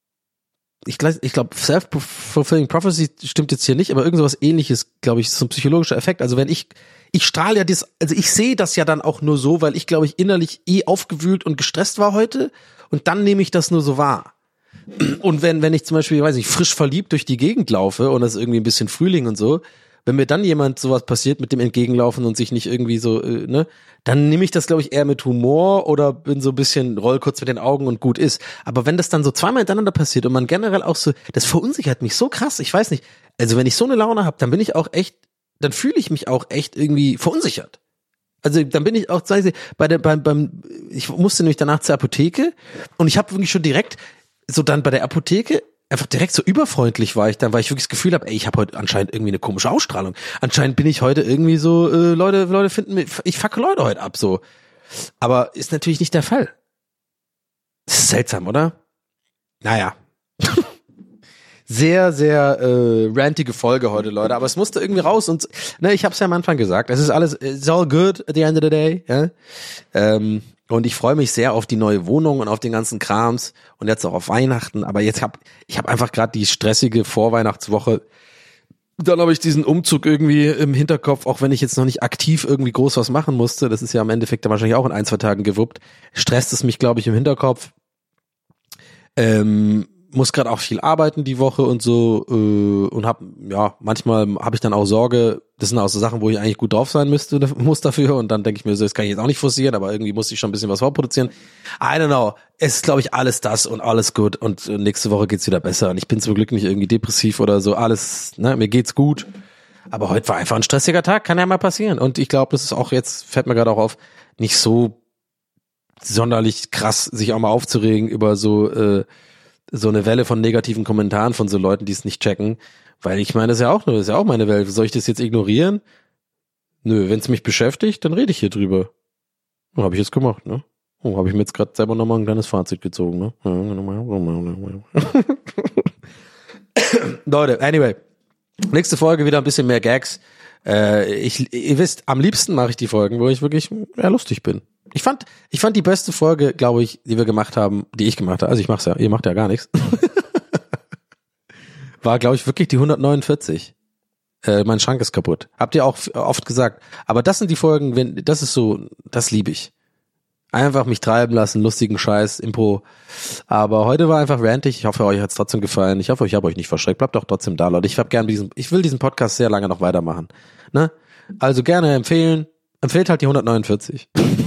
ich glaube, ich glaub, Self-Fulfilling Prophecy stimmt jetzt hier nicht, aber irgend sowas Ähnliches, glaube ich, ist so ein psychologischer Effekt. Also wenn ich, ich strahle ja das, also ich sehe das ja dann auch nur so, weil ich, glaube ich, innerlich eh aufgewühlt und gestresst war heute und dann nehme ich das nur so wahr. Und wenn, wenn ich zum Beispiel, weiß ich, frisch verliebt durch die Gegend laufe und das ist irgendwie ein bisschen Frühling und so, wenn mir dann jemand sowas passiert mit dem Entgegenlaufen und sich nicht irgendwie so, äh, ne, dann nehme ich das, glaube ich, eher mit Humor oder bin so ein bisschen, roll kurz mit den Augen und gut ist. Aber wenn das dann so zweimal hintereinander passiert und man generell auch so, das verunsichert mich so krass, ich weiß nicht, also wenn ich so eine Laune habe, dann bin ich auch echt, dann fühle ich mich auch echt irgendwie verunsichert. Also dann bin ich auch, sag ich, bei der, beim, beim, ich musste nämlich danach zur Apotheke und ich habe wirklich schon direkt, so dann bei der Apotheke, einfach direkt so überfreundlich war ich dann, weil ich wirklich das Gefühl habe, ey, ich habe heute anscheinend irgendwie eine komische Ausstrahlung. Anscheinend bin ich heute irgendwie so, äh, Leute, Leute finden mich, ich fucke Leute heute ab, so. Aber ist natürlich nicht der Fall. Das ist seltsam, oder? Naja. sehr, sehr äh, rantige Folge heute, Leute. Aber es musste irgendwie raus und ne, ich habe es ja am Anfang gesagt. Es ist alles, it's all good at the end of the day. Ja? Ähm, und ich freue mich sehr auf die neue Wohnung und auf den ganzen Krams und jetzt auch auf Weihnachten. Aber jetzt hab ich habe einfach gerade die stressige Vorweihnachtswoche. Dann habe ich diesen Umzug irgendwie im Hinterkopf, auch wenn ich jetzt noch nicht aktiv irgendwie groß was machen musste. Das ist ja im Endeffekt dann wahrscheinlich auch in ein, zwei Tagen gewuppt. Stresst es mich, glaube ich, im Hinterkopf. Ähm, muss gerade auch viel arbeiten die Woche und so äh, und hab ja manchmal habe ich dann auch Sorge, das sind auch so Sachen, wo ich eigentlich gut drauf sein müsste muss dafür und dann denke ich mir so, das kann ich jetzt auch nicht forcieren, aber irgendwie muss ich schon ein bisschen was vorproduzieren. I don't know. Es ist, glaube ich, alles das und alles gut und nächste Woche geht's wieder besser und ich bin zum Glück nicht irgendwie depressiv oder so, alles, ne, mir geht's gut. Aber heute war einfach ein stressiger Tag, kann ja mal passieren und ich glaube, das ist auch jetzt, fällt mir gerade auch auf, nicht so sonderlich krass, sich auch mal aufzuregen über so äh, so eine Welle von negativen Kommentaren von so Leuten, die es nicht checken, weil ich meine, das ist ja auch nur, das ist ja auch meine Welt. Soll ich das jetzt ignorieren? Nö, wenn es mich beschäftigt, dann rede ich hier drüber. Oh, habe ich jetzt gemacht, ne? Oh, habe ich mir jetzt gerade selber nochmal ein kleines Fazit gezogen, ne? Leute, anyway, nächste Folge wieder ein bisschen mehr Gags. Äh, ich, ihr wisst, am liebsten mache ich die Folgen, wo ich wirklich ja, lustig bin. Ich fand, ich fand die beste Folge, glaube ich, die wir gemacht haben, die ich gemacht habe, also ich mach's ja, ihr macht ja gar nichts, war, glaube ich, wirklich die hundertneunundvierzig. Äh, mein Schrank ist kaputt. Habt ihr auch oft gesagt. Aber das sind die Folgen, wenn, das ist so, das liebe ich. Einfach mich treiben lassen, lustigen Scheiß, Impro. Aber heute war einfach rantig. Ich hoffe, euch hat's trotzdem gefallen. Ich hoffe, ich habe euch nicht verschreckt. Bleibt doch trotzdem da, Leute. Ich hab gern diesen, ich will diesen Podcast sehr lange noch weitermachen. Ne? Also gerne empfehlen. Empfehlt halt die hundertneunundvierzig.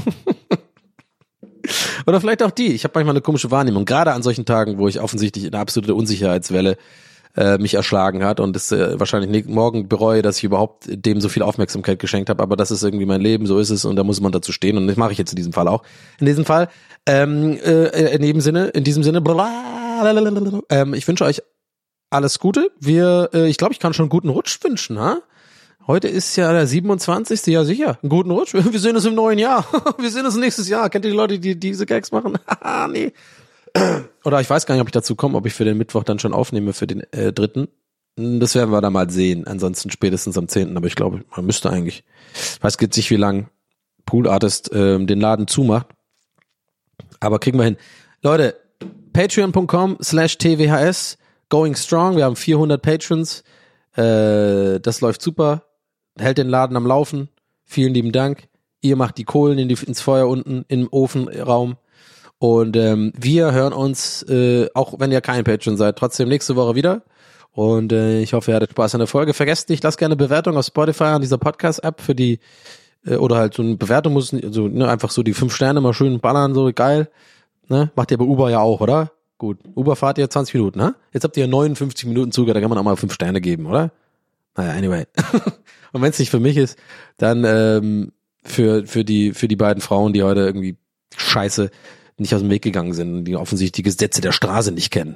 Oder vielleicht auch die. Ich habe manchmal eine komische Wahrnehmung, gerade an solchen Tagen, wo ich offensichtlich eine absolute Unsicherheitswelle äh, mich erschlagen hat und es äh, wahrscheinlich nicht, morgen bereue, dass ich überhaupt dem so viel Aufmerksamkeit geschenkt habe, aber das ist irgendwie mein Leben, so ist es und da muss man dazu stehen und das mache ich jetzt in diesem Fall auch. In diesem Fall, ähm, äh, in diesem Sinne, in diesem Sinne, ähm, ich wünsche euch alles Gute. Wir, äh, ich glaube, ich kann schon einen guten Rutsch wünschen, ha? Heute ist ja der siebenundzwanzigste Ja, sicher. Einen guten Rutsch. Wir sehen uns im neuen Jahr. Wir sehen uns nächstes Jahr. Kennt ihr die Leute, die diese Gags machen? Haha, nee. Oder ich weiß gar nicht, ob ich dazu komme, ob ich für den Mittwoch dann schon aufnehme, für den äh, dritten. Das werden wir dann mal sehen. Ansonsten spätestens am zehnten Aber ich glaube, man müsste eigentlich. Ich weiß jetzt nicht, wie lang Pool Artist äh, den Laden zumacht. Aber kriegen wir hin. Leute, patreon.com slash tvhs going strong. Wir haben vierhundert Patrons. Äh, das läuft super. Hält den Laden am Laufen. Vielen lieben Dank. Ihr macht die Kohlen in die, ins Feuer unten im Ofenraum. Und ähm, wir hören uns, äh, auch wenn ihr kein Patreon seid, trotzdem nächste Woche wieder. Und äh, ich hoffe, ihr hattet Spaß an der Folge. Vergesst nicht, lasst gerne Bewertung auf Spotify an dieser Podcast-App für die, äh, oder halt so eine Bewertung muss, also ne, einfach so die fünf Sterne mal schön ballern, so geil. Ne? Macht ihr bei Uber ja auch, oder? Gut. Uber fahrt ihr zwanzig Minuten, ne? Jetzt habt ihr neunundfünfzig Minuten Zug, da kann man auch mal fünf Sterne geben, oder? Naja, anyway. Und wenn es nicht für mich ist, dann ähm, für für die für die beiden Frauen, die heute irgendwie scheiße nicht aus dem Weg gegangen sind und die offensichtlich die Gesetze der Straße nicht kennen.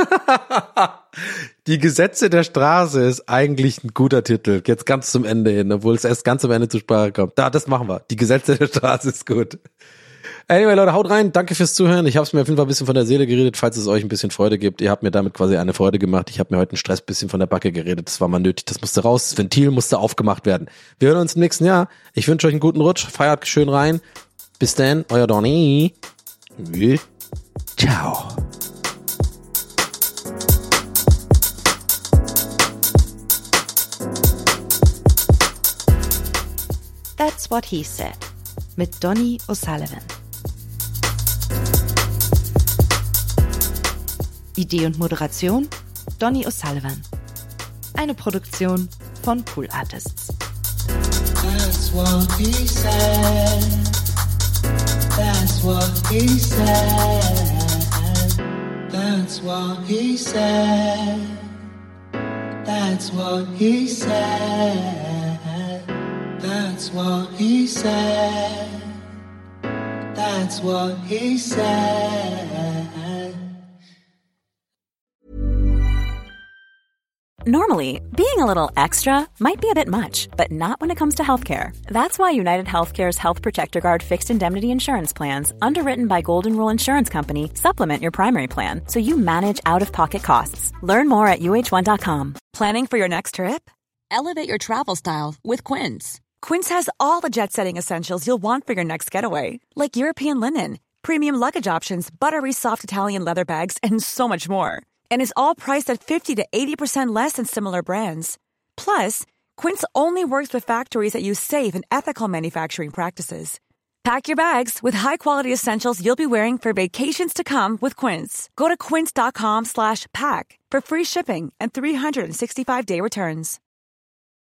Die Gesetze der Straße ist eigentlich ein guter Titel, jetzt ganz zum Ende hin, obwohl es erst ganz am Ende zur Sprache kommt. Da, das machen wir. Die Gesetze der Straße ist gut. Anyway, Leute, haut rein. Danke fürs Zuhören. Ich habe es mir auf jeden Fall ein bisschen von der Seele geredet, falls es euch ein bisschen Freude gibt. Ihr habt mir damit quasi eine Freude gemacht. Ich habe mir heute einen Stress ein bisschen von der Backe geredet. Das war mal nötig. Das musste raus. Das Ventil musste aufgemacht werden. Wir hören uns im nächsten Jahr. Ich wünsche euch einen guten Rutsch. Feiert schön rein. Bis dann. Euer Donny. Ciao. That's What He Said mit Donny O'Sullivan. Idee und Moderation Donny O'Sullivan. Eine Produktion von Pool Artists. That's what he said. That's what he said. That's what he said. That's what he said. That's what he said. That's what he said. Normally, being a little extra might be a bit much, but not when it comes to healthcare. That's why United Healthcare's Health Protector Guard fixed indemnity insurance plans, underwritten by Golden Rule Insurance Company, supplement your primary plan so you manage out-of-pocket costs. Learn more at U H one dot com. Planning for your next trip? Elevate your travel style with Quince. Quince has all the jet-setting essentials you'll want for your next getaway, like European linen, premium luggage options, buttery soft Italian leather bags, and so much more. And is all priced at fifty to eighty percent less than similar brands. Plus, Quince only works with factories that use safe and ethical manufacturing practices. Pack your bags with high-quality essentials you'll be wearing for vacations to come with Quince. Go to quince dot com slash pack for free shipping and three sixty-five day returns.